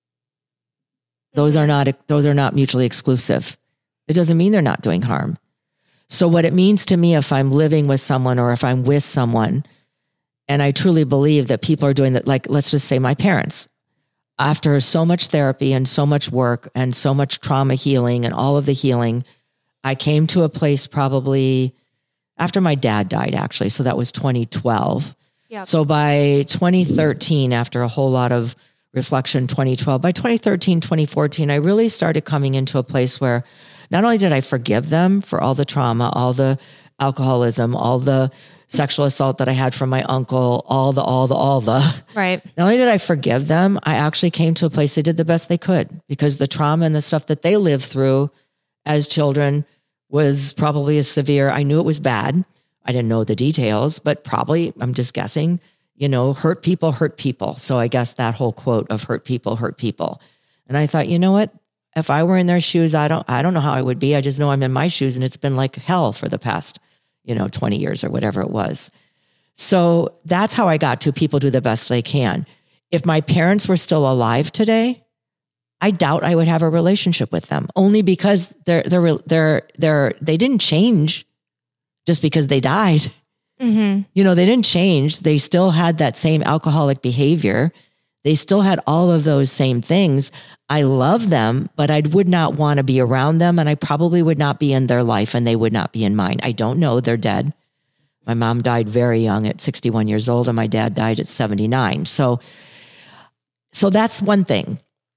Those are not, those are not mutually exclusive. It doesn't mean they're not doing harm. So what it means to me, if I'm living with someone or if I'm with someone, and I truly believe that people are doing that, like, let's just say my parents, after so much therapy and so much work and so much trauma healing and all of the healing, I came to a place probably after my dad died, actually. So that was twenty twelve. Yep. So by twenty thirteen, after a whole lot of reflection, twenty twelve, by twenty thirteen, twenty fourteen, I really started coming into a place where not only did I forgive them for all the trauma, all the alcoholism, all the sexual assault that I had from my uncle, all the, all the, all the, right. Not only did I forgive them, I actually came to a place they did the best they could because the trauma and the stuff that they lived through as children was probably as severe. I knew it was bad. I didn't know the details, but probably, I'm just guessing, you know, hurt people, hurt people. So I guess that whole quote of hurt people, hurt people. And I thought, you know what? If I were in their shoes, I don't, I don't know how I would be. I just know I'm in my shoes and it's been like hell for the past, you know, twenty years or whatever it was. So that's how I got to people do the best they can. If my parents were still alive today, I doubt I would have a relationship with them only because they're, they're, they're, they're, they didn't change just because they died. Mm-hmm. You know, they didn't change. They still had that same alcoholic behavior. They still had all of those same things. I love them, but I would not want to be around them. And I probably would not be in their life and they would not be in mine. I don't know. They're dead. My mom died very young at sixty-one years old and my dad died at seventy-nine. So, so that's one thing.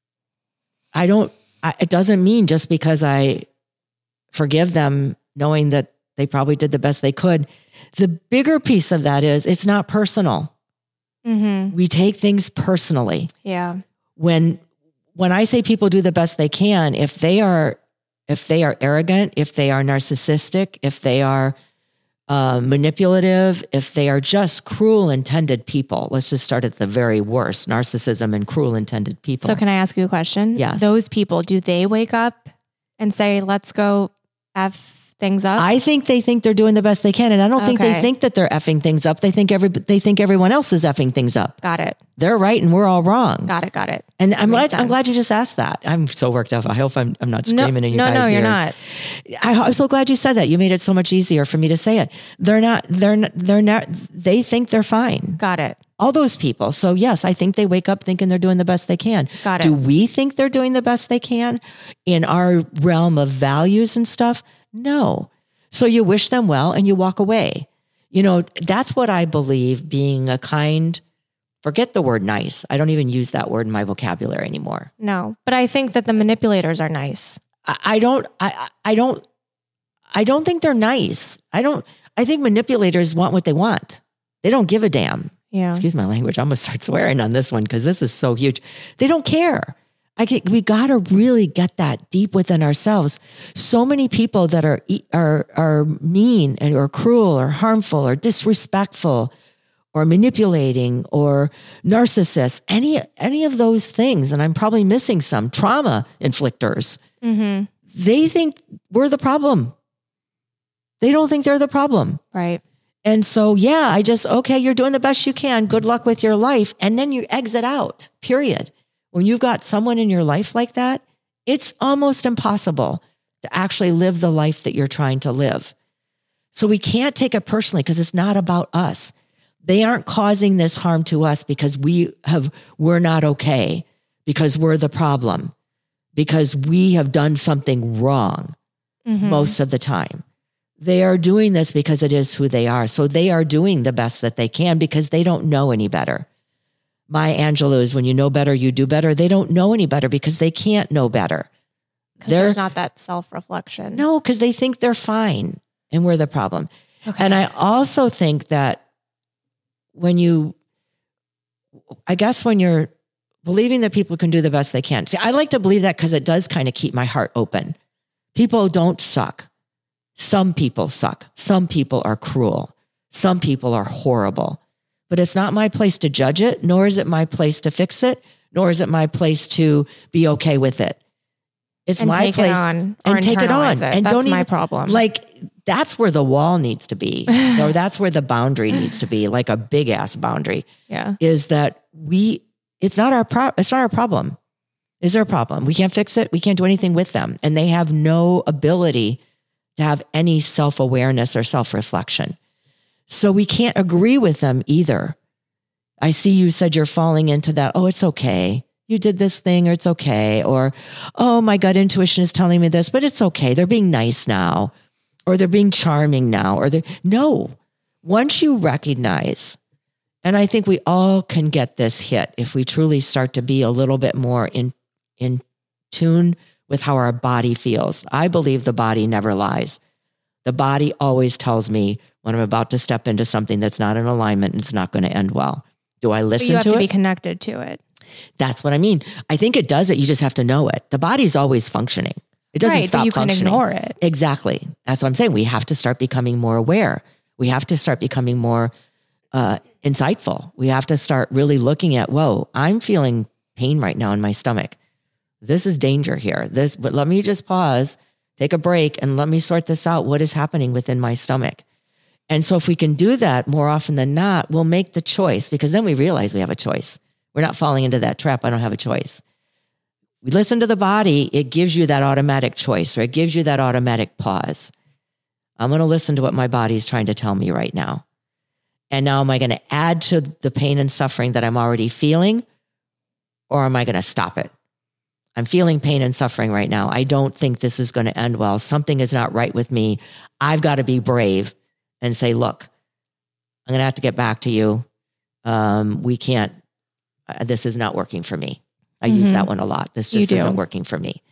I don't, I, it doesn't mean just because I forgive them, knowing that they probably did the best they could. The bigger piece of that is it's not personal. Mm-hmm. We take things personally. Yeah. When, when I say people do the best they can, if they are, if they are arrogant, if they are narcissistic, if they are uh, manipulative, if they are just cruel intended people, let's just start at the very worst, narcissism and cruel intended people. So can I ask you a question? Yes. Those people, do they wake up and say, let's go F things up? I think they think they're doing the best they can. And I don't think Okay. they think that they're effing things up. They think every, they think everyone else is effing things up. Got it. They're right and we're all wrong. Got it. Got it. And I'm Makes glad, I'm sense. glad you just asked that. I'm so worked up. I hope I'm, I'm not No, screaming in your no, guys' no, ears. you're not. I, I'm so glad you said that. You made it so much easier for me to say it. They're not, they're not, they're not, they think they're fine. Got it. All those people. So yes, I think they wake up thinking they're doing the best they can. Got it. Do we think they're doing the best they can in our realm of values and stuff? No. So you wish them well and you walk away. You know, that's what I believe being a kind, forget the word nice. I don't even use that word in my vocabulary anymore. No, but I think that the manipulators are nice. I, I don't, I, I don't, I don't think they're nice. I don't, I think manipulators want what they want. They don't give a damn. Yeah. Excuse my language. I'm going to start swearing on this one because this is so huge. They don't care. I get, we got to really get that deep within ourselves. So many people that are, are, are mean and or cruel or harmful or disrespectful or manipulating or narcissists, any, any of those things. And I'm probably missing some trauma inflictors. Mm-hmm. They think we're the problem. They don't think they're the problem. Right. And so, yeah, I just, okay, you're doing the best you can. Good luck with your life. And then you exit out, period. When you've got someone in your life like that, it's almost impossible to actually live the life that you're trying to live. So we can't take it personally because it's not about us. They aren't causing this harm to us because we have, we're not okay, because we're the problem, because we have done something wrong mm-hmm. most of the time. They are doing this because it is who they are. So they are doing the best that they can because they don't know any better. Maya Angelou is, when you know better, you do better. They don't know any better because they can't know better. There's not that self-reflection. No, because they think they're fine and we're the problem. Okay. And I also think that when you, I guess when you're believing that people can do the best they can. See, I like to believe that because it does kind of keep my heart open. People don't suck. Some people suck. Some people are cruel. Some people are horrible. But it's not my place to judge it, nor is it my place to fix it, nor is it my place to be okay with it. It's and my take place it on, and take it on. It. And that's don't my even, problem. Like, that's where the wall needs to be, or that's where the boundary needs to be, like a big ass boundary. Yeah. Is that we, it's not our pro, it's not our problem. Is there a problem? We can't fix it. We can't do anything with them. And they have no ability to have any self-awareness or self-reflection. So we can't agree with them either. I see you said you're falling into that, oh, it's okay. You did this thing, or it's okay. Or, oh, my gut intuition is telling me this, but it's okay. They're being nice now, or they're being charming now, or they're, no. Once you recognize, and I think we all can get this hit if we truly start to be a little bit more in, in tune with how our body feels. I believe the body never lies. The body always tells me when I'm about to step into something that's not in alignment and it's not going to end well. Do I listen to it? But you have to be connected to it. That's what I mean. I think it does it. You just have to know it. The body's always functioning. It doesn't right, stop but you functioning. can ignore it. Exactly. That's what I'm saying. We have to start becoming more aware. We have to start becoming more uh, insightful. We have to start really looking at, whoa, I'm feeling pain right now in my stomach. This is danger here. This, but let me just pause, take a break, and let me sort this out. What is happening within my stomach? And so if we can do that more often than not, we'll make the choice, because then we realize we have a choice. We're not falling into that trap. I don't have a choice. We listen to the body. It gives you that automatic choice, or it gives you that automatic pause. I'm going to listen to what my body's trying to tell me right now. And now am I going to add to the pain and suffering that I'm already feeling, or am I going to stop it? I'm feeling pain and suffering right now. I don't think this is going to end well. Something is not right with me. I've got to be brave and say, look, I'm going to have to get back to you. Um, we can't, uh, this is not working for me. I mm-hmm. use that one a lot. This just isn't working for me.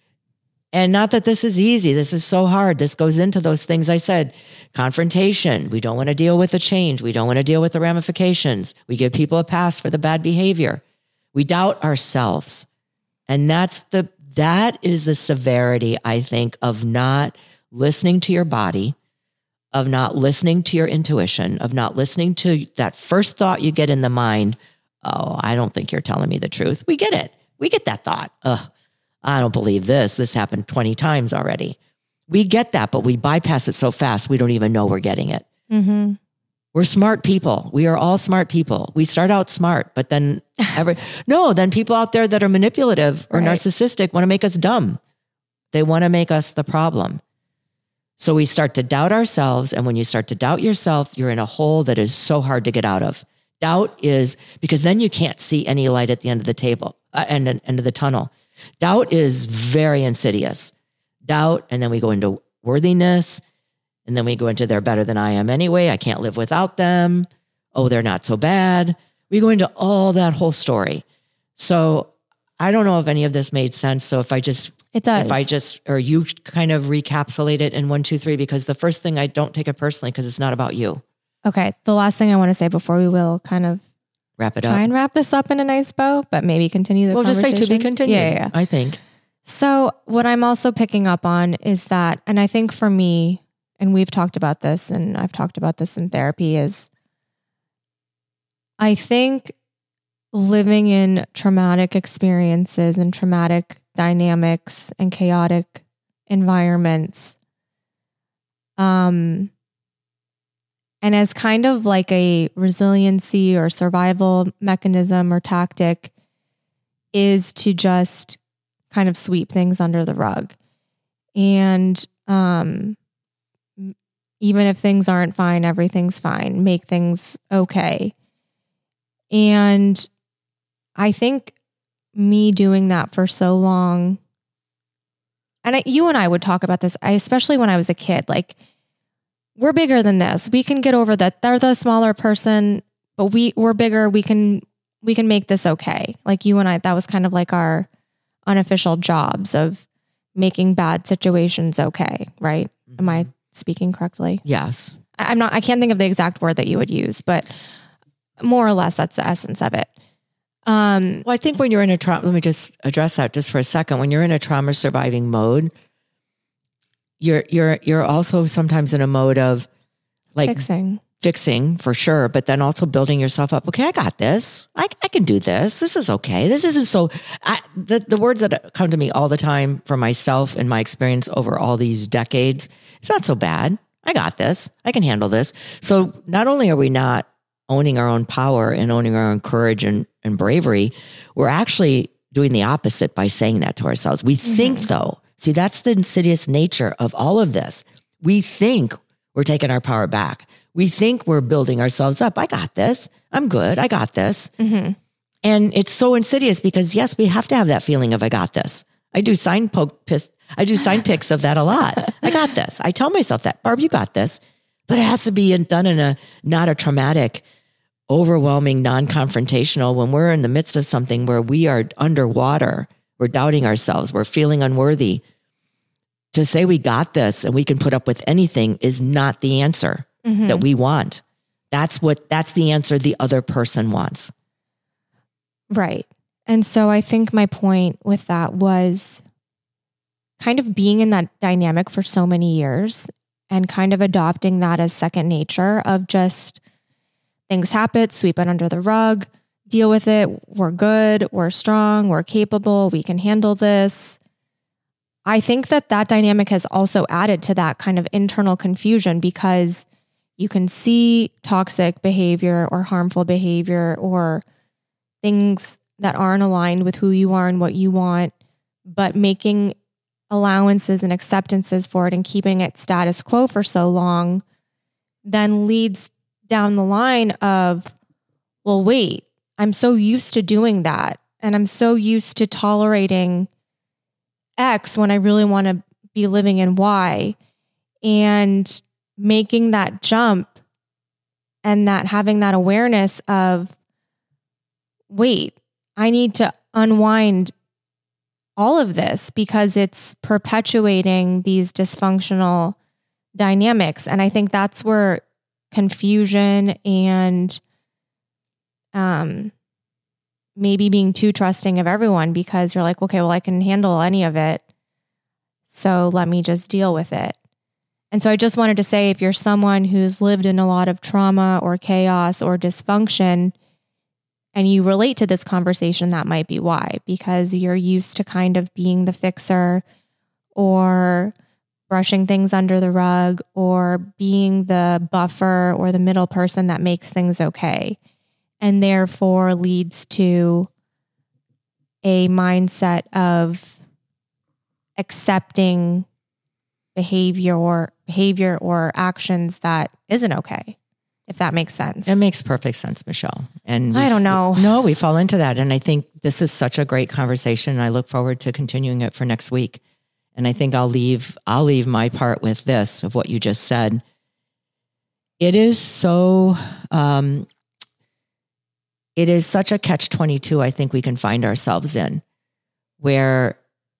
And not that this is easy. This is so hard. This goes into those things I said. Confrontation. We don't want to deal with the change. We don't want to deal with the ramifications. We give people a pass for the bad behavior. We doubt ourselves. And that's the, that is the severity, I think, of not listening to your body, of not listening to your intuition, of not listening to that first thought you get in the mind. Oh, I don't think you're telling me the truth. We get it. We get that thought. Ugh, I don't believe this. This happened twenty times already. We get that, but we bypass it so fast, we don't even know we're getting it. Mm-hmm. We're smart people. We are all smart people. We start out smart, but then every, no, then people out there that are manipulative or right. narcissistic want to make us dumb. They want to make us the problem. So we start to doubt ourselves. And when you start to doubt yourself, you're in a hole that is so hard to get out of. Doubt is, because then you can't see any light at the end of the table, uh, and end of the tunnel. Doubt is very insidious. Doubt, and then we go into worthiness, and then we go into they're better than I am anyway. I can't live without them. Oh, they're not so bad. We go into all that whole story. So I don't know if any of this made sense. So if I just, it does. If I just, or you kind of recapsulate it in one, two, three, because the first thing, I don't take it personally because it's not about you. Okay. The last thing I want to say before we will kind of wrap it try up. Try and wrap this up in a nice bow, but maybe continue the well, conversation. We'll just say to be continued, yeah, yeah. I think. So what I'm also picking up on is that, and I think for me, and we've talked about this, and I've talked about this in therapy, is I think living in traumatic experiences and traumatic dynamics and chaotic environments, um, and as kind of like a resiliency or survival mechanism or tactic, is to just kind of sweep things under the rug. And um, even if things aren't fine, everything's fine. Make things okay. And I think me doing that for so long, and I, you and I would talk about this, I, especially when I was a kid, like, we're bigger than this. We can get over that. They're the smaller person, but we, we're bigger. We can, we can make this okay. Like you and I, that was kind of like our unofficial jobs of making bad situations okay, right? Mm-hmm. Am I speaking correctly? Yes. I, I'm not, I can't think of the exact word that you would use, but more or less that's the essence of it. Um, well, I think when you're in a trauma, let me just address that just for a second. When you're in a trauma surviving mode, you're, you're, you're also sometimes in a mode of like fixing, fixing for sure, but then also building yourself up. Okay, I got this. I, I can do this. This is okay. This isn't so, I, the, the words that come to me all the time for myself and my experience over all these decades, it's not so bad. I got this. I can handle this. So not only are we not owning our own power and owning our own courage and, and bravery, we're actually doing the opposite by saying that to ourselves. We mm-hmm. think though, see, that's the insidious nature of all of this. We think we're taking our power back. We think we're building ourselves up. I got this. I'm good. I got this. Mm-hmm. And it's so insidious because yes, we have to have that feeling of I got this. I do sign poke, piss, I do sign pics of that a lot. I got this. I tell myself that, Barb, you got this. But it has to be done in a, not a traumatic, overwhelming, non-confrontational, when we're in the midst of something where we are underwater, we're doubting ourselves, we're feeling unworthy. To say we got this and we can put up with anything is not the answer mm-hmm. that we want. That's what, that's the answer the other person wants. Right. And so I think my point with that was kind of being in that dynamic for so many years and kind of adopting that as second nature of just things happen, sweep it under the rug, deal with it. We're good. We're strong. We're capable. We can handle this. I think that that dynamic has also added to that kind of internal confusion because you can see toxic behavior or harmful behavior or things that aren't aligned with who you are and what you want, but making allowances and acceptances for it and keeping it status quo for so long then leads down the line of, well, wait, I'm so used to doing that. And I'm so used to tolerating X when I really want to be living in Y. And making that jump and that having that awareness of, wait, I need to unwind all of this because it's perpetuating these dysfunctional dynamics. And I think that's where confusion and um, maybe being too trusting of everyone because you're like, okay, well, I can handle any of it. So let me just deal with it. And so I just wanted to say, if you're someone who's lived in a lot of trauma or chaos or dysfunction, and you relate to this conversation, that might be why, because you're used to kind of being the fixer or brushing things under the rug or being the buffer or the middle person that makes things okay. And therefore leads to a mindset of accepting behavior or behavior or actions that isn't okay. If that makes sense. It makes perfect sense, Michelle. And I don't know. No, we fall into that. And I think this is such a great conversation. And I look forward to continuing it for next week. And I think I'll leave, I'll leave my part with this of what you just said. It is so, um, it is such a catch twenty-two I think we can find ourselves in where,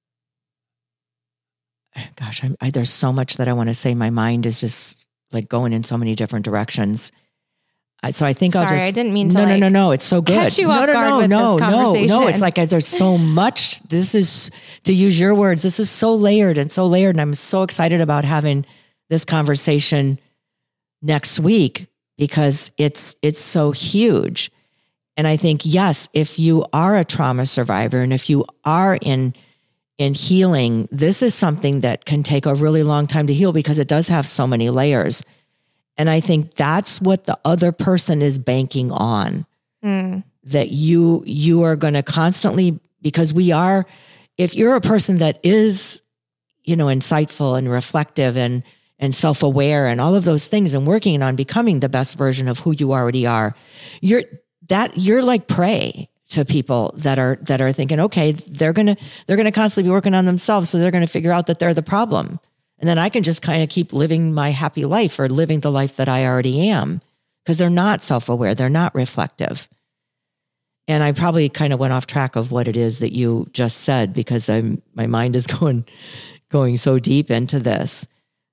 gosh, I, I, there's so much that I want to say. My mind is just like going in so many different directions. I, so I think Sorry, I'll just, I didn't mean to no, like no, no, no. It's so good. Catch you no, off no, guard no, with no, this no, conversation. no. It's like there's so much. This is, to use your words, this is so layered and so layered. And I'm so excited about having this conversation next week because it's, it's so huge. And I think, yes, if you are a trauma survivor and if you are in, in healing, this is something that can take a really long time to heal because it does have so many layers. And I think that's what the other person is banking on, mm. that you, you are going to constantly, because we are, if you're a person that is you know, insightful and reflective and, and self-aware and all of those things and working on becoming the best version of who you already are, you're that you're like prey to people that are, that are thinking, okay, they're going to, they're going to constantly be working on themselves. So they're going to figure out that they're the problem. And then I can just kind of keep living my happy life or living the life that I already am, because they're not self-aware. They're not reflective. And I probably kind of went off track of what it is that you just said, because I'm, my mind is going, going so deep into this.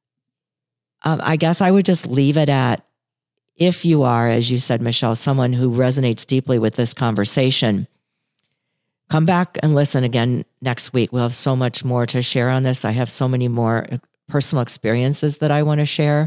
Um, I guess I would just leave it at, if you are, as you said, Michelle, someone who resonates deeply with this conversation, come back and listen again next week. We'll have so much more to share on this. I have so many more personal experiences that I want to share,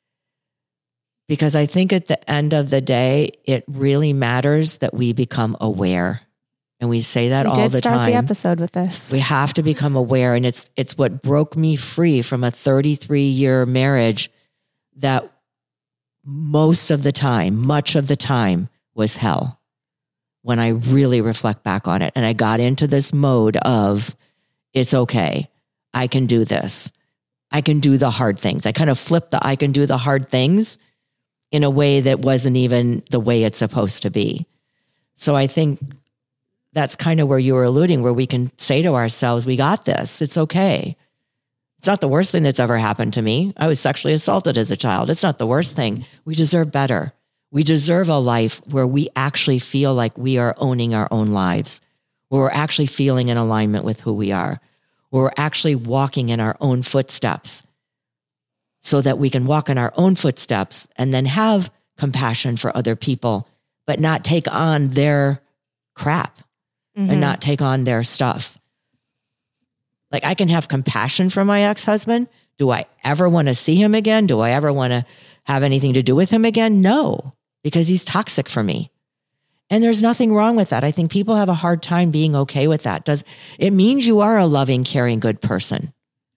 because I think at the end of the day, it really matters that we become aware. And we say that we all did the start time. the episode with this. We have to become aware. And it's it's what broke me free from a thirty-three year marriage that most of the time, much of the time was hell, when I really reflect back on it. And I got into this mode of, it's okay. I can do this. I can do the hard things. I kind of flipped the I can do the hard things in a way that wasn't even the way it's supposed to be. So I think that's kind of where you were alluding, where we can say to ourselves, we got this. It's okay. It's not the worst thing that's ever happened to me. I was sexually assaulted as a child. It's not the worst thing. We deserve better. We deserve a life where we actually feel like we are owning our own lives, where we're actually feeling in alignment with who we are, where we're actually walking in our own footsteps, so that we can walk in our own footsteps and then have compassion for other people, but not take on their crap mm-hmm. and not take on their stuff. Like, I can have compassion for my ex-husband. Do I ever want to see him again? Do I ever want to have anything to do with him again? No, because he's toxic for me. And there's nothing wrong with that. I think people have a hard time being okay with that. Does it means you are a loving, caring, good person?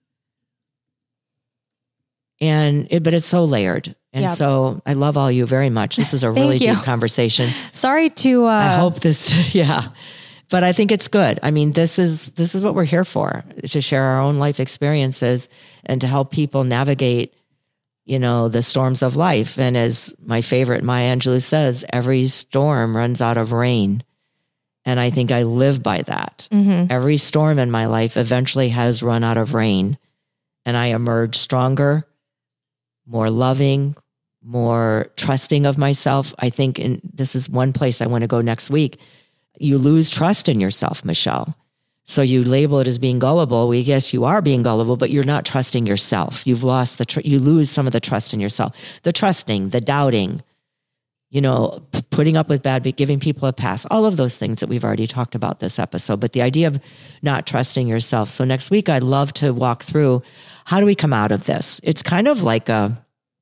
And it, but it's so layered. And yep. so I love all you very much. This is a really deep conversation. Sorry to, uh, I hope this, yeah, but I think it's good. I mean, this is, this is what we're here for, to share our own life experiences and to help people navigate, you know, the storms of life. And as my favorite Maya Angelou says, every storm runs out of rain. And I think I live by that. Mm-hmm. Every storm in my life eventually has run out of rain, and I emerge stronger, more loving, more trusting of myself. I think, and this is one place I want to go next week, you lose trust in yourself, Michelle. So you label it as being gullible. We guess you are being gullible, but you're not trusting yourself. You've lost the, tr- you lose some of the trust in yourself. The trusting, the doubting, you know, p- putting up with bad, but giving people a pass, all of those things that we've already talked about this episode, but the idea of not trusting yourself. So next week, I'd love to walk through, how do we come out of this? It's kind of like a,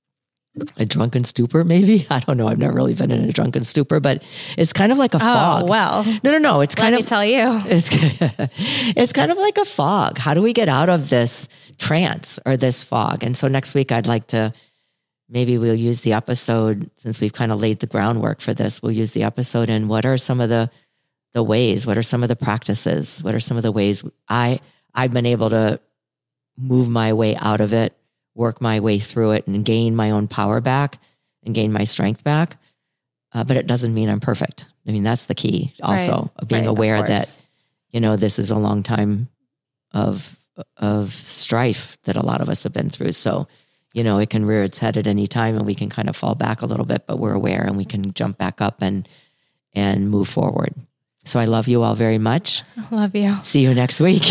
a drunken stupor, maybe. I don't know. I've never really been in a drunken stupor, but it's kind of like a fog. Oh, well. No, no, no. It's kind Let of, me tell you. It's, it's kind of like a fog. How do we get out of this trance or this fog? And so next week, I'd like to, maybe we'll use the episode, since we've kind of laid the groundwork for this, we'll use the episode and what are some of the, the ways, what are some of the practices? What are some of the ways I, I've been able to move my way out of it, work my way through it, and gain my own power back and gain my strength back. Uh, but it doesn't mean I'm perfect. I mean, that's the key also, right. of being right, aware of that, you know, this is a long time of, of strife that a lot of us have been through. So, you know, it can rear its head at any time and we can kind of fall back a little bit, but we're aware and we can jump back up and, and move forward. So I love you all very much. I love you. See you next week.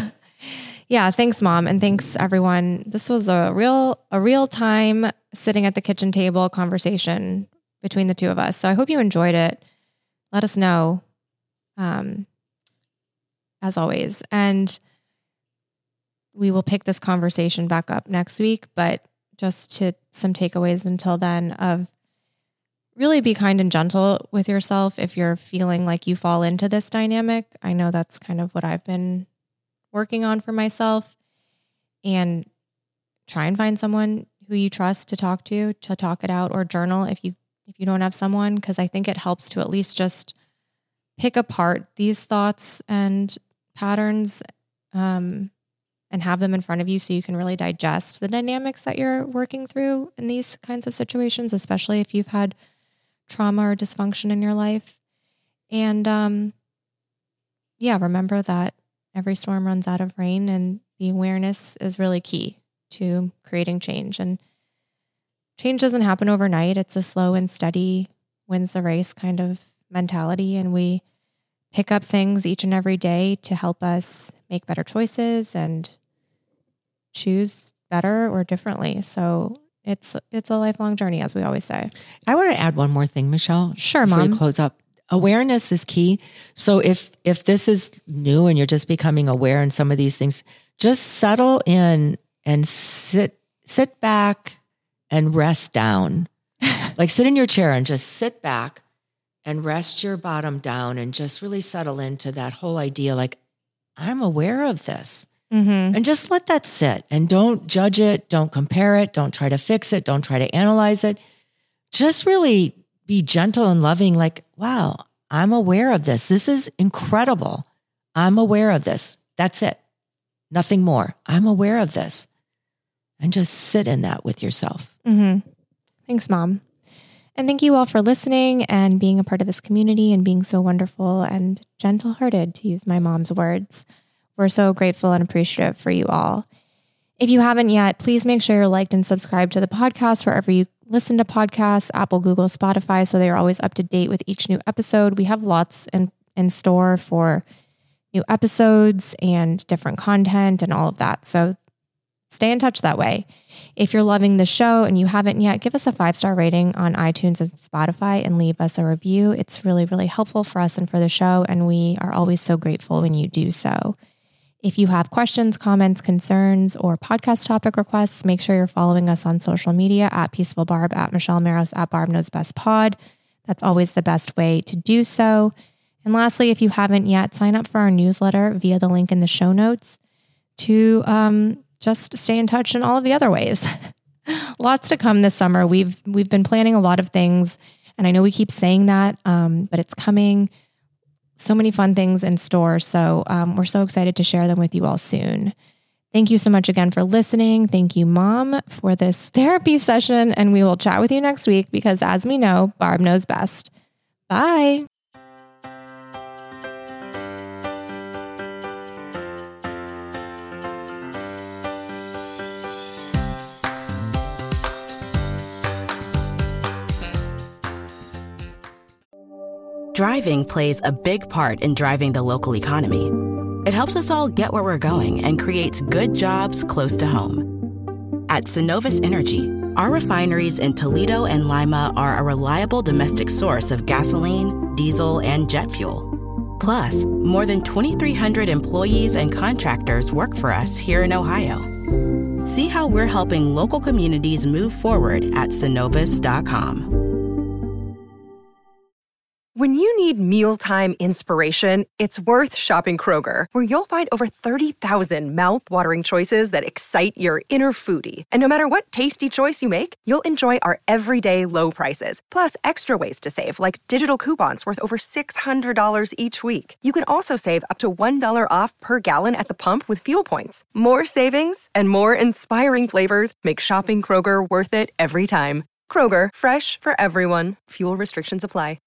Yeah. Thanks, Mom. And thanks everyone. This was a real, a real time sitting at the kitchen table conversation between the two of us. So I hope you enjoyed it. Let us know, um, as always. And we will pick this conversation back up next week, but just to some takeaways until then of really be kind and gentle with yourself. If you're feeling like you fall into this dynamic, I know that's kind of what I've been working on for myself, and try and find someone who you trust to talk to, to talk it out, or journal if you, if you don't have someone, because I think it helps to at least just pick apart these thoughts and patterns, um, and have them in front of you so you can really digest the dynamics that you're working through in these kinds of situations, especially if you've had trauma or dysfunction in your life. And um, yeah, remember that every storm runs out of rain, and the awareness is really key to creating change. And change doesn't happen overnight. It's a slow and steady wins the race kind of mentality. And we pick up things each and every day to help us make better choices and choose better or differently. So it's it's a lifelong journey, as we always say. I want to add one more thing, Michelle. Sure, before Mom. you close up. Awareness is key. So if if this is new and you're just becoming aware in some of these things, just settle in and sit sit back and rest down. Like sit in your chair and just sit back and rest your bottom down and just really settle into that whole idea like, I'm aware of this. Mm-hmm. And just let that sit and don't judge it. Don't compare it. Don't try to fix it. Don't try to analyze it. Just really be gentle and loving. Like, wow, I'm aware of this. This is incredible. I'm aware of this. That's it. Nothing more. I'm aware of this. And just sit in that with yourself. Mm-hmm. Thanks, Mom. And thank you all for listening and being a part of this community and being so wonderful and gentle-hearted, to use my mom's words. We're so grateful and appreciative for you all. If you haven't yet, please make sure you're liked and subscribed to the podcast wherever you listen to podcasts, Apple, Google, Spotify, so they're always up to date with each new episode. We have lots in, in store for new episodes and different content and all of that. So stay in touch that way. If you're loving the show and you haven't yet, give us a five-star rating on iTunes and Spotify and leave us a review. It's really, really helpful for us and for the show, and we are always so grateful when you do so. If you have questions, comments, concerns, or podcast topic requests, make sure you're following us on social media at Peaceful Barb, at Michelle Maros, at Barb Knows Best Pod. That's always the best way to do so. And lastly, if you haven't yet, sign up for our newsletter via the link in the show notes to um, just stay in touch in all of the other ways. Lots to come this summer. We've we've been planning a lot of things, and I know we keep saying that, um, but it's coming. So many fun things in store. So um, we're so excited to share them with you all soon. Thank you so much again for listening. Thank you, Mom, for this therapy session. And we will chat with you next week because, as we know, Barb knows best. Bye. Driving plays a big part in driving the local economy. It helps us all get where we're going and creates good jobs close to home. At Synovus Energy, our refineries in Toledo and Lima are a reliable domestic source of gasoline, diesel, and jet fuel. Plus, more than twenty-three hundred employees and contractors work for us here in Ohio. See how we're helping local communities move forward at Synovus dot com. When you need mealtime inspiration, it's worth shopping Kroger, where you'll find over thirty thousand mouth-watering choices that excite your inner foodie. And no matter what tasty choice you make, you'll enjoy our everyday low prices, plus extra ways to save, like digital coupons worth over six hundred dollars each week. You can also save up to one dollar off per gallon at the pump with fuel points. More savings and more inspiring flavors make shopping Kroger worth it every time. Kroger, fresh for everyone. Fuel restrictions apply.